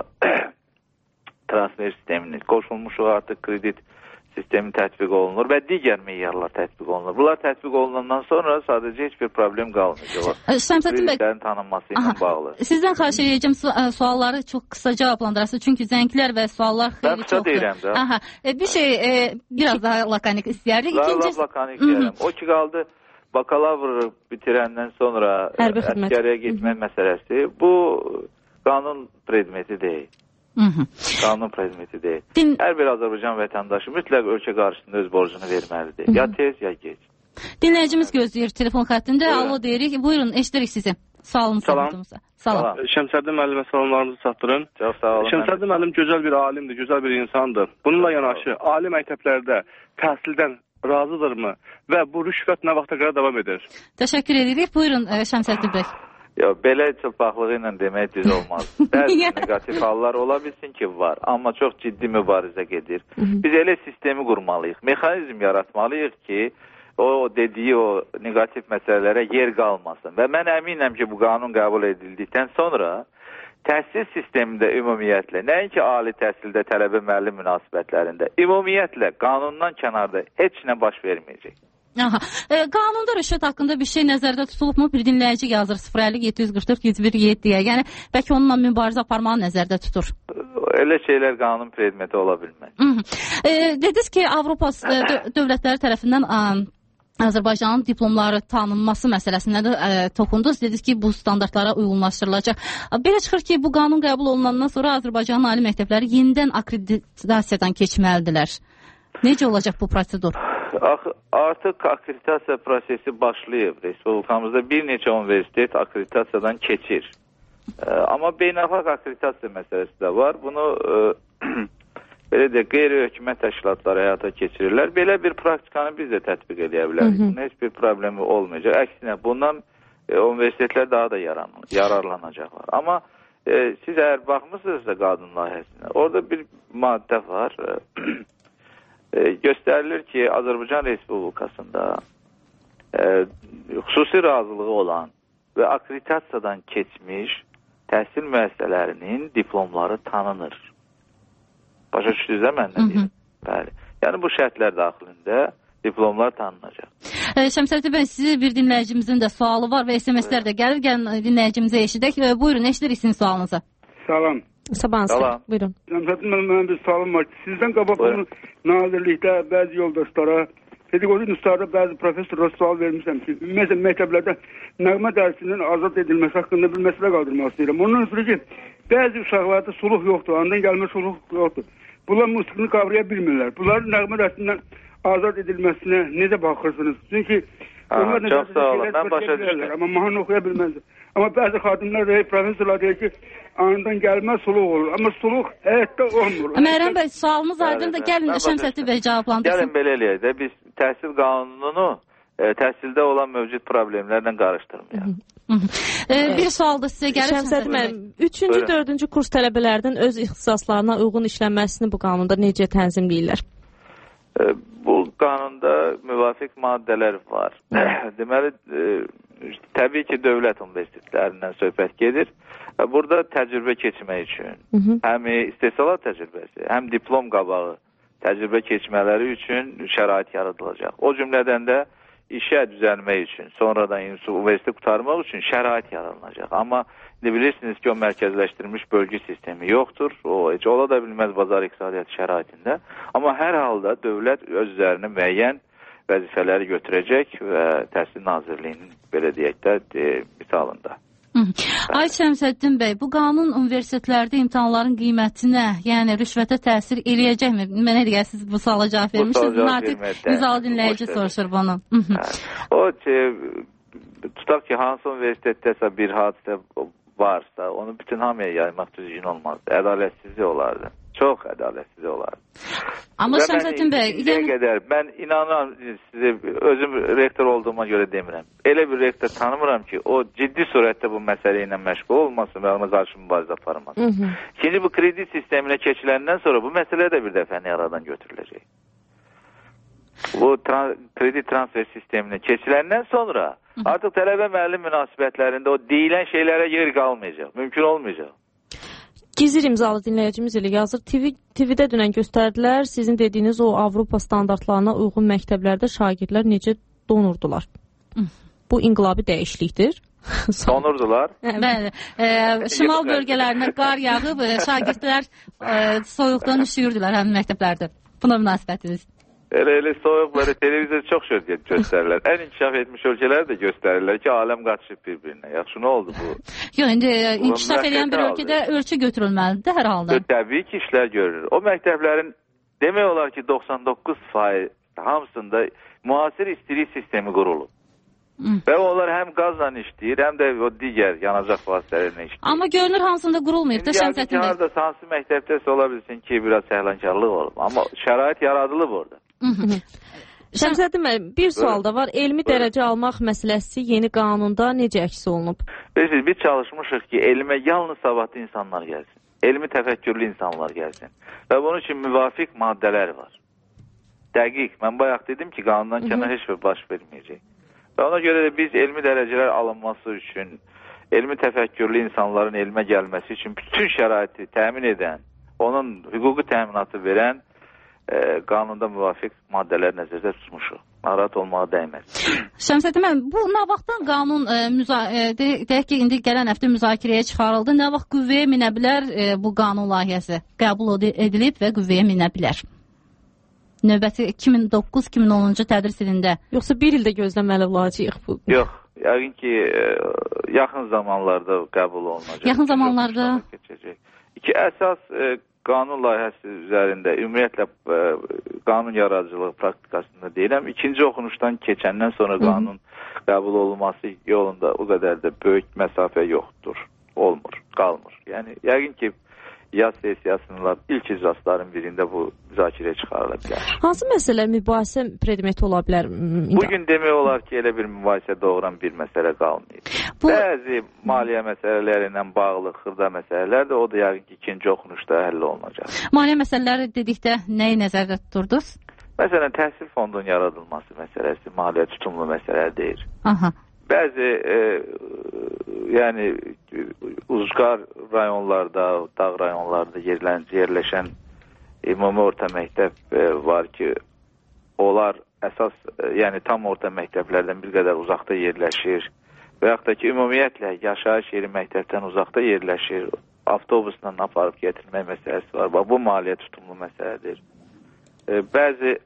transfer sistemini qoşulmuşuq, artıq kredit sistemi tətbiq olunur və digər meyarlar tətbiq olunur. Bunlar tətbiq olunandan sonra sadəcə heç bir problem qalmayacaq. Kreditlərin tanınması ilə bağlı. Sizdən xahiş edəcəm sualları çox qısa cavablandırasınız. Çünki zənglər və suallar xeyli çoxdur. Mən qısa deyirəm də. Aha, bir şey e, biraz daha lakanik istəyərdik. İkinci... Daha lakanik deyirəm. O ki qaldı bakalavr bitirəndən sonra əskəriyə getmək məsələsi. Bu qanun predmeti deyil. Hı -hı. Qanun predmeti deyil. Din... Hər bir Azərbaycan vətəndaşı mütləq ölkə qarşısında öz borcunu verməlidir. Hı -hı. Ya tez, ya geç. Dinləyicimiz gözləyir telefon xəttində. Alo deyirik. Buyurun, eşidirik sizi. Sağolunuz. Salam. Salam. Şəmsəddin müəllimə salamlarımızı çatdırın. Çox sağ olun. Şəmsəddin müəllim gözəl bir alimdir, gözəl bir insandır. Bununla yanaşı, ali məktəblərdə təhsildən razıdırmı və bu rüşvət nə vaxta qədər davam edir? Təşəkkür edirik. Buyurun Şəmsəddin bəy. Ya, belə çılpaqlığı ilə demək düz olmaz. Bəzi negativ hallar ola bilsin ki, var. Amma çox ciddi mübarizə gedir. Biz elə sistemi qurmalıyıq, mexanizm yaratmalıyıq ki, o dediyi o negativ məsələlərə yer qalmasın. Və mən əminəm ki, bu qanun qəbul edildikdən sonra təhsil sistemində ümumiyyətlə, nəinki ali təhsildə tələbə müəllim münasibətlərində, ümumiyyətlə qanundan kənarda heç nə baş verməyəcək. Aha. E, qanunda rüşvət haqqında bir şey nəzərdə tutulubmu? Bir dinləyici yazır sıfır əlli yeddi yüz qırx dörd yüz bir yeddiyə. Yəni bəlkə onunla mübarizə aparmağı nəzərdə tutur. Elə şeylər qanun predmeti ola bilməz. E, dediniz ki, Avropa e, dövlətləri tərəfindən a, Azərbaycanın diplomları tanınması məsələsinə də ə, toxundunuz. Dediniz ki, bu standartlara uyğunlaşdırılacaq. Belə çıxır ki, bu qanun qəbul olunandan sonra Azərbaycanın ali məktəbləri yenidən akkreditasiyadan keçməlidirlər. Necə olacaq bu prosedur? Artıq akkreditasiya prosesi başlayıb. Respublikamızda bir neçə universitet akkreditasiyadan keçir. Ə, amma beynəlxalq akkreditasiya məsələsi də var. Bunu ə, belə də qeyri-hökumət təşkilatları həyata keçirirlər. Belə bir praktikanı biz də tətbiq edə bilərik. Bunun heç bir problemi olmayacaq. Əksinə, bundan e, universitetlər daha da yararlanacaqlar. Amma e, siz əgər baxmısınızsa qanun layihəsinə, orada bir maddə var. E, göstərilir ki, Azərbaycan Respublikasında e, xüsusi razılığı olan və akkreditasiyadan keçmiş təhsil müəssisələrinin diplomları tanınır. Başa düşdünüz də mən nə deyim? Bəli. Yəni bu şərtlər daxilində diplomlar tanınacaq. E, Şəmsəddin bəy, sizin bir dinləyicimizin də sualı var və S M S-lər də gəlir. Gəlin dinləyicimizə eşidək. E, buyurun, eşidirik sizin sualınızı. Salam. Sabahınız xeyir. Buyurun. Şəmsəddin bəy, mənim bir sualım var. Sizdən qabaq bunu nazirlikdə bəzi yoldaşlara, pedaqoji institutlarda bəzi professorlara sual vermişəm ki, məsələn, məktəblərdə nəğmə dərsinin azad edilməsi haqqında bir məsələ qaldırmaq istəyirəm. Ondan sonra ki, bəzi uşaqlarda suluq yoxdur, andan gəlmə suluq yoxdur. Bunlar musiqini qavraya bilmirlər. Bunların nəğmə dərsindən azad edilməsinə necə baxırsınız? Çünki onlar ha, çox sağ olun, mən başa düşdüm. Amma mahnı oxuya bilməzdir. Amma bəzi xadimlər deyir, professorlar deyir ki, andan gəlmə suluq olur. Amma suluq həyatda olmur. Məyrəm bəy, sualımız aydındır. Gəlin Şəmsəddin bəy cavablandırsın. Gəlin belə eləyək də, biz təhsil qanununu e, təhsildə olan mövcud problemlərlə qarışdırmayaq. E, bir sual da sizə gəlir. Şəmsəddin bəy, üçüncü, dördüncü kurs tələbələrinin öz ixtisaslarına uyğun işlənməsini bu qanunda necə tənzimləyirlər? E, bu qanunda müvafiq maddələr var. Deməli, e, təbii ki, dövlət universitetlərindən söhbət gedir. Burada təcrübə keçmək üçün, Hı -hı. həm istehsalat təcrübəsi, həm diplom qabağı təcrübə keçmələri üçün şərait yaradılacaq. O cümlədən də işə düzəlmək üçün, sonradan universitet qutarmaq üçün şərait yaradılacaq. Amma bilirsiniz ki, o mərkəzləşdirilmiş bölgü sistemi yoxdur. O heç ola da bilməz bazar iqtisadiyyatı şəraitində. Amma hər halda dövlət öz üzərinə müəyyən vəzifələri götürəcək və Təhsil Nazirliyinin, belə deyək də, e, misalında. Ay Şəmsəddin bəy, bu qanun universitetlərdə imtahanların qiymətinə, yəni rüşvətə təsir eləyəcəkmi? Mənə deyəsiniz, bu suala cavab vermişsiniz. Artıq Nizalı dinləyici soruşur bunu. O ki, tutaq ki, hansı universitetdəsə bir hadisə varsa, onu bütün hamıya yaymaq düzgün olmaz. Ədalətsizlik olardı. Çox ədalətsizlik olardı. Amma Şəmsəddin bəy, yəni... qədər, mən inanıram sizə, özüm rektor olduğuma görə demirəm. Elə bir rektor tanımıram ki, o ciddi surətdə bu məsələ ilə məşğul olmasın və ona qarşı mübarizə aparmasın. İkinci, bu kredit sisteminə keçiləndən sonra bu məsələ də bir dəfəni aradan götürüləcək. Bu trans kredit transfer sisteminə keçiləndən sonra artıq tələbə müəllim münasibətlərində o deyilən şeylərə yer qalmayacaq, mümkün olmayacaq. Gizir imzalı dinləyicimiz ilə yazır. T V-də dünən göstərdilər, sizin dediyiniz o Avropa standartlarına uyğun məktəblərdə şagirdlər necə donurdular. Bu inqilabi dəyişiklikdir. Donurdular. Bəli. E, şimal bölgələrinə qar yağıb, şagirdlər e, soyuqdan üşüyürdülər həmin məktəblərdə. Buna münasibətiniz? Elə-elə soyuqları televiziyada çox şöhrət göstərirlər. Ən inkişaf etmiş ölkələr də göstərirlər ki, aləm qaçışıb bir-birinə. Yaxşı, nə oldu bu? Yox, indi inkişaf edən bir ölkədə ölçü götürülməlidir hər halda. Təbii ki, işlər görür. O məktəblərin demək olar ki, doxsan doqquz faiz hamısında müasir istilik sistemi qurulub. Hı. Və onlar həm qazla işləyir, həm də o digər yanacaq vasitələrlə işləyir. Amma görünür hansında qurulmayıb da Şəmsəddin bəy. Harada hansı məktəbdəsə ola bilsin ki, biraz səhlankarlıq olub. Amma şərait yaradılıb orada. Şəmsəddin müəllim, bir sual da var. Elmi Buyurun. dərəcə almaq məsələsi yeni qanunda necə əks olunub? Bilirsiniz, biz çalışmışıq ki, elmə yalnız savadlı insanlar gəlsin. Elmi təfəkkürlü insanlar gəlsin. Və bunun üçün müvafiq maddələr var. Dəqiq, mən bayaq dedim ki, qanundan kənar heç bir baş verməyəcək. Və ona görə də biz elmi dərəcələr alınması üçün, elmi təfəkkürlü insanların elmə gəlməsi üçün bütün şəraiti təmin edən, onun hüquqi təminatı verən e, qanunda müvafiq maddələr nəzərdə tutmuşuq. Narahat olmağa dəyməz. Şəmsəddin müəllim, bu nə vaxtdan qanun e, e, deyək ki, indi gələn həftə müzakirəyə çıxarıldı. Nə vaxt qüvvəyə minə bilər e, bu qanun layihəsi qəbul edilib və qüvvəyə minə bilər? Növbəti iki min doqquz iki min onuncu tədris ilində. Yoxsa bir ildə gözləməli olacağıq bu? Yox, yəqin ki, e, yaxın zamanlarda qəbul olunacaq. Yaxın zamanlarda? İki əsas e, qanun layihəsi üzərində, ümumiyyətlə e, qanun yaradıcılığı praktikasında deyirəm. İkinci oxunuşdan keçəndən sonra qanun qəbul olunması yolunda o qədər də böyük məsafə yoxdur, olmur, qalmır. Yəni, yəqin ki, yaz sesiyasının ilk iclasların birində bu müzakirəyə çıxarıla bilər. Hansı məsələlər mübahisə predmeti ola bilər? Bugün demək olar ki, elə bir mübahisə doğuran bir məsələ qalmayıb. Bu... Bəzi maliyyə məsələləri ilə bağlı xırda məsələlər də o da yəqin ki, ikinci oxunuşda həll olunacaq. Maliyyə məsələləri dedikdə nəyi nəzərdə tuturdunuz? Məsələn, təhsil fondunun yaradılması məsələsi maliyyə tutumlu məsələ deyil. Aha. Bəzi e, yəni uzqar rayonlarda, dağ rayonlarda yerlən, yerləşən ümumi orta məktəb e, var ki, onlar əsas, e, yəni tam orta məktəblərdən bir qədər uzaqda yerləşir və yaxud da ki, ümumiyyətlə yaşayış yeri məktəbdən uzaqda yerləşir, avtobusla aparıb gətirmək məsələsi var. Bu maliyyə tutumlu məsələdir. E, bəzi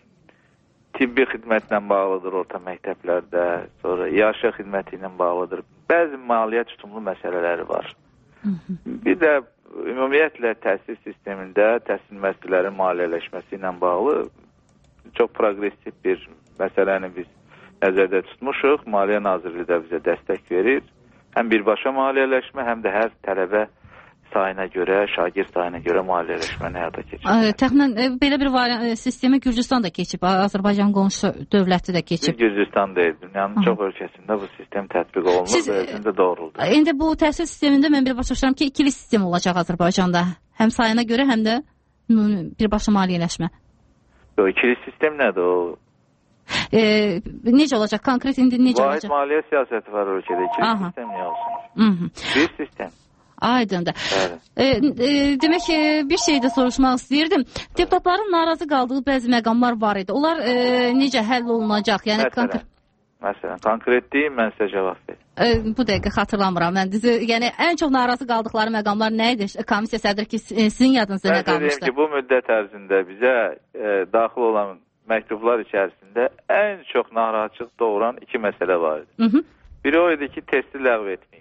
tibbi xidmətlə bağlıdır orta məktəblərdə, sonra yaşa xidməti ilə bağlıdır. Bəzi maliyyə tutumlu məsələləri var. Bir də ümumiyyətlə təhsil sistemində təhsil müəssisələrinin maliyyələşməsi ilə bağlı çox progressiv bir məsələni biz nəzərdə tutmuşuq. Maliyyə Nazirliyi də bizə dəstək verir. Həm birbaşa maliyyələşmə, həm də hər tələbə sayına görə, şagird sayına görə maliyyələşməni həyata keçirir. Təxminən belə bir variant sistemi Gürcüstan da keçib, Azərbaycan qonşu dövləti də keçib. Bir Gürcüstan deyil, dünyanın çox ölkəsində bu sistem tətbiq olunur Siz, və özündə doğruldur. İndi bu təhsil sistemində mən bir başa düşürəm ki, ikili sistem olacaq Azərbaycanda. Həm sayına görə, həm də birbaşa maliyyələşmə. O ikili sistem nədir o? E, necə olacaq? Konkret indi necə Vahid olacaq? Vahid maliyyə siyasəti var ölkədə. İkili Aha. sistem niyə olsun? Hı -hı. Bir sistem. Aydındır. E, e, demək ki, bir şey də soruşmaq istəyirdim. Deputatların narazı qaldığı bəzi məqamlar var idi. Onlar e, necə həll olunacaq? Yəni, məsələn, konkret... məsələn, konkret deyim, mən sizə cavab verim. E, bu dəqiqə xatırlamıram. Mən dizi, yəni, ən çox narazı qaldıqları məqamlar nə idi? Komissiya sədri ki, sizin yadınızda nə qalmışdı? Mən deyim ki, bu müddət ərzində bizə e, daxil olan məktublar içərisində ən çox narahatçılıq doğuran iki məsələ var idi. Hı -hı. Biri o idi ki, testi ləğv etməyin.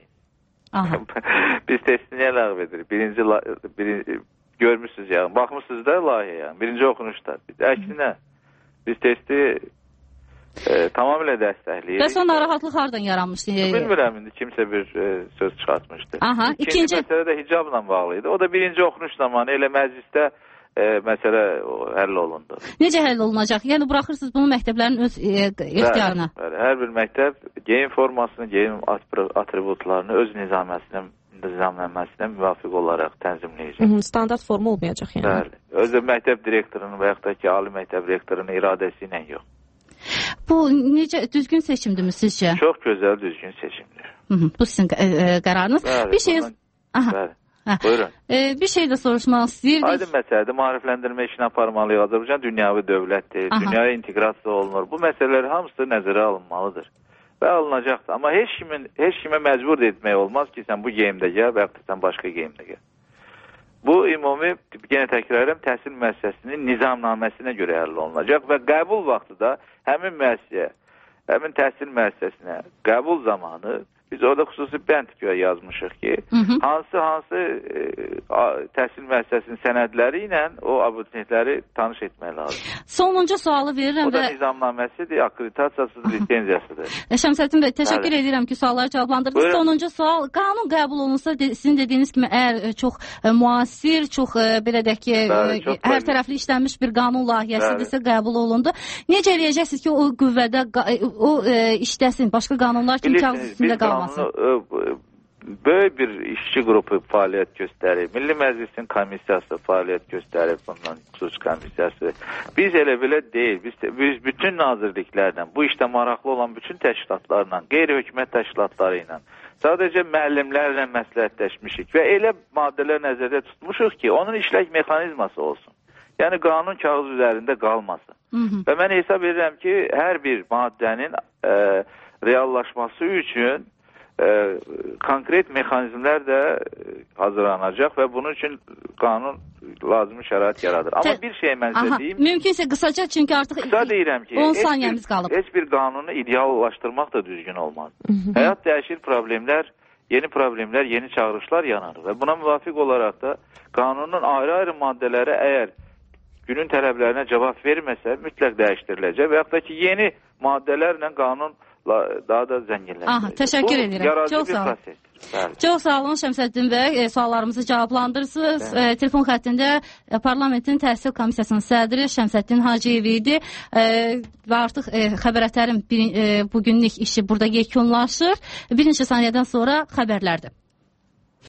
Biz testi niyə ləğv edirik? Birinci, birinci görmüşsünüz ya, baxmışsınız da layihəyə, birinci oxunuşda. Əksinə, biz testi e, tamamilə dəstəkləyirik. Və son narahatlıq hardan yaranmışdı? Bilmirəm, indi kimsə bir e, söz çıxartmışdı. Aha, ikinci, ikinci məsələ də hicabla bağlı idi. O da birinci oxunuş zamanı elə məclisdə e, məsələ həll olundu. Necə həll olunacaq? Yəni, buraxırsınız bunu məktəblərin öz e, ixtiyarına? Bəli, bəli. Hər bir məktəb geyim formasını, geyim atributlarını öz nizamləsinə, nizamlənməsinə müvafiq olaraq tənzimləyəcək. Standart forma olmayacaq yəni. Bəli. Özü məktəb direktorunun və yaxud da ki, ali məktəb rektorunun iradəsi ilə yox. Bu necə düzgün seçimdir mi sizcə? Çox gözəl düzgün seçimdir. Hı -hı, bu sizin e, qərarınız. Bəli, bir şey... Aha. Bəli. Hə. Buyurun. E, bir şey də soruşmaq istəyirdik. Aydın məsələdir. Maarifləndirmə işini aparmalıyıq. Azərbaycan dünyavi dövlətdir. Aha. Dünyaya inteqrasiya olunur. Bu məsələlər hamısı nəzərə alınmalıdır. Və alınacaqdır. Amma heç kimin heç kimə məcbur etmək olmaz ki, sən bu geyimdə gəl və yaxud da sən başqa geyimdə gəl. Bu ümumi, yenə təkrar edirəm, təhsil müəssisəsinin nizamnaməsinə görə həll olunacaq və qəbul vaxtı da həmin müəssisəyə, həmin təhsil müəssisəsinə qəbul zamanı Biz orada xüsusi bənd yazmışıq ki, hansı-hansı e, təhsil müəssisəsinin sənədləri ilə o abituriyentləri tanış etmək lazım. Sonuncu sualı verirəm. O da və... nizamnaməsidir, akreditasiyasıdır, lisenziyasıdır. Şəmsəddin bəy, təşəkkür Bəli. edirəm ki, sualları cavablandırdınız. Sonuncu sual, qanun qəbul olunsa, sizin dediyiniz kimi, əgər çox e, müasir, çox e, belə də ki, Bəli, e, hər tərəfli işlənmiş bir qanun layihəsidirsə qəbul olundu. Necə eləyəcəksiniz ki, o qüvvədə, o e, işləsin, başqa qanunlar kimi kağız üstündə qalmasın? Qanunu, böyük bir işçi qrupu fəaliyyət göstərir. Milli Məclisin komissiyası fəaliyyət göstərir, bundan xüsusi komissiyası. Biz elə belə deyil. Biz, biz bütün nazirliklərlə, bu işdə maraqlı olan bütün təşkilatlarla, qeyri-hökumət təşkilatları ilə, sadəcə müəllimlərlə məsləhətləşmişik və elə maddələr nəzərdə tutmuşuq ki, onun işlək mexanizması olsun. Yəni, qanun kağız üzərində qalmasın. Hı -hı. Və mən hesab edirəm ki, hər bir maddənin e, reallaşması üçün e, konkret mexanizmlər də hazırlanacaq və bunun üçün qanun lazımi şərait yaradır. Amma Tə bir şey mən sizə deyim. Mümkünsə qısaca, çünki artıq qısa deyirəm ki, on saniyəmiz qalıb. Heç bir qanunu ideallaşdırmaq da düzgün olmaz. Hı -hı. Həyat dəyişir, problemlər, yeni problemlər, yeni çağırışlar yanar və buna müvafiq olaraq da qanunun ayrı-ayrı maddələri əgər günün tələblərinə cavab verməsə, mütləq dəyişdiriləcək və yaxud da ki, yeni maddələrlə qanun daha da zənginləşəcək. Aha, təşəkkür edirəm. Çox sağ olun. Çox sağ olun Şəmsəddin bəy, e, suallarımızı cavablandırırsınız. E, telefon xəttində e, Parlamentin Təhsil Komissiyasının sədri Şəmsəddin Hacıyev idi e, və artıq e, xəbər ətərin bir, e, bugünlük işi burada yekunlaşır. Bir neçə saniyədən sonra xəbərlərdir.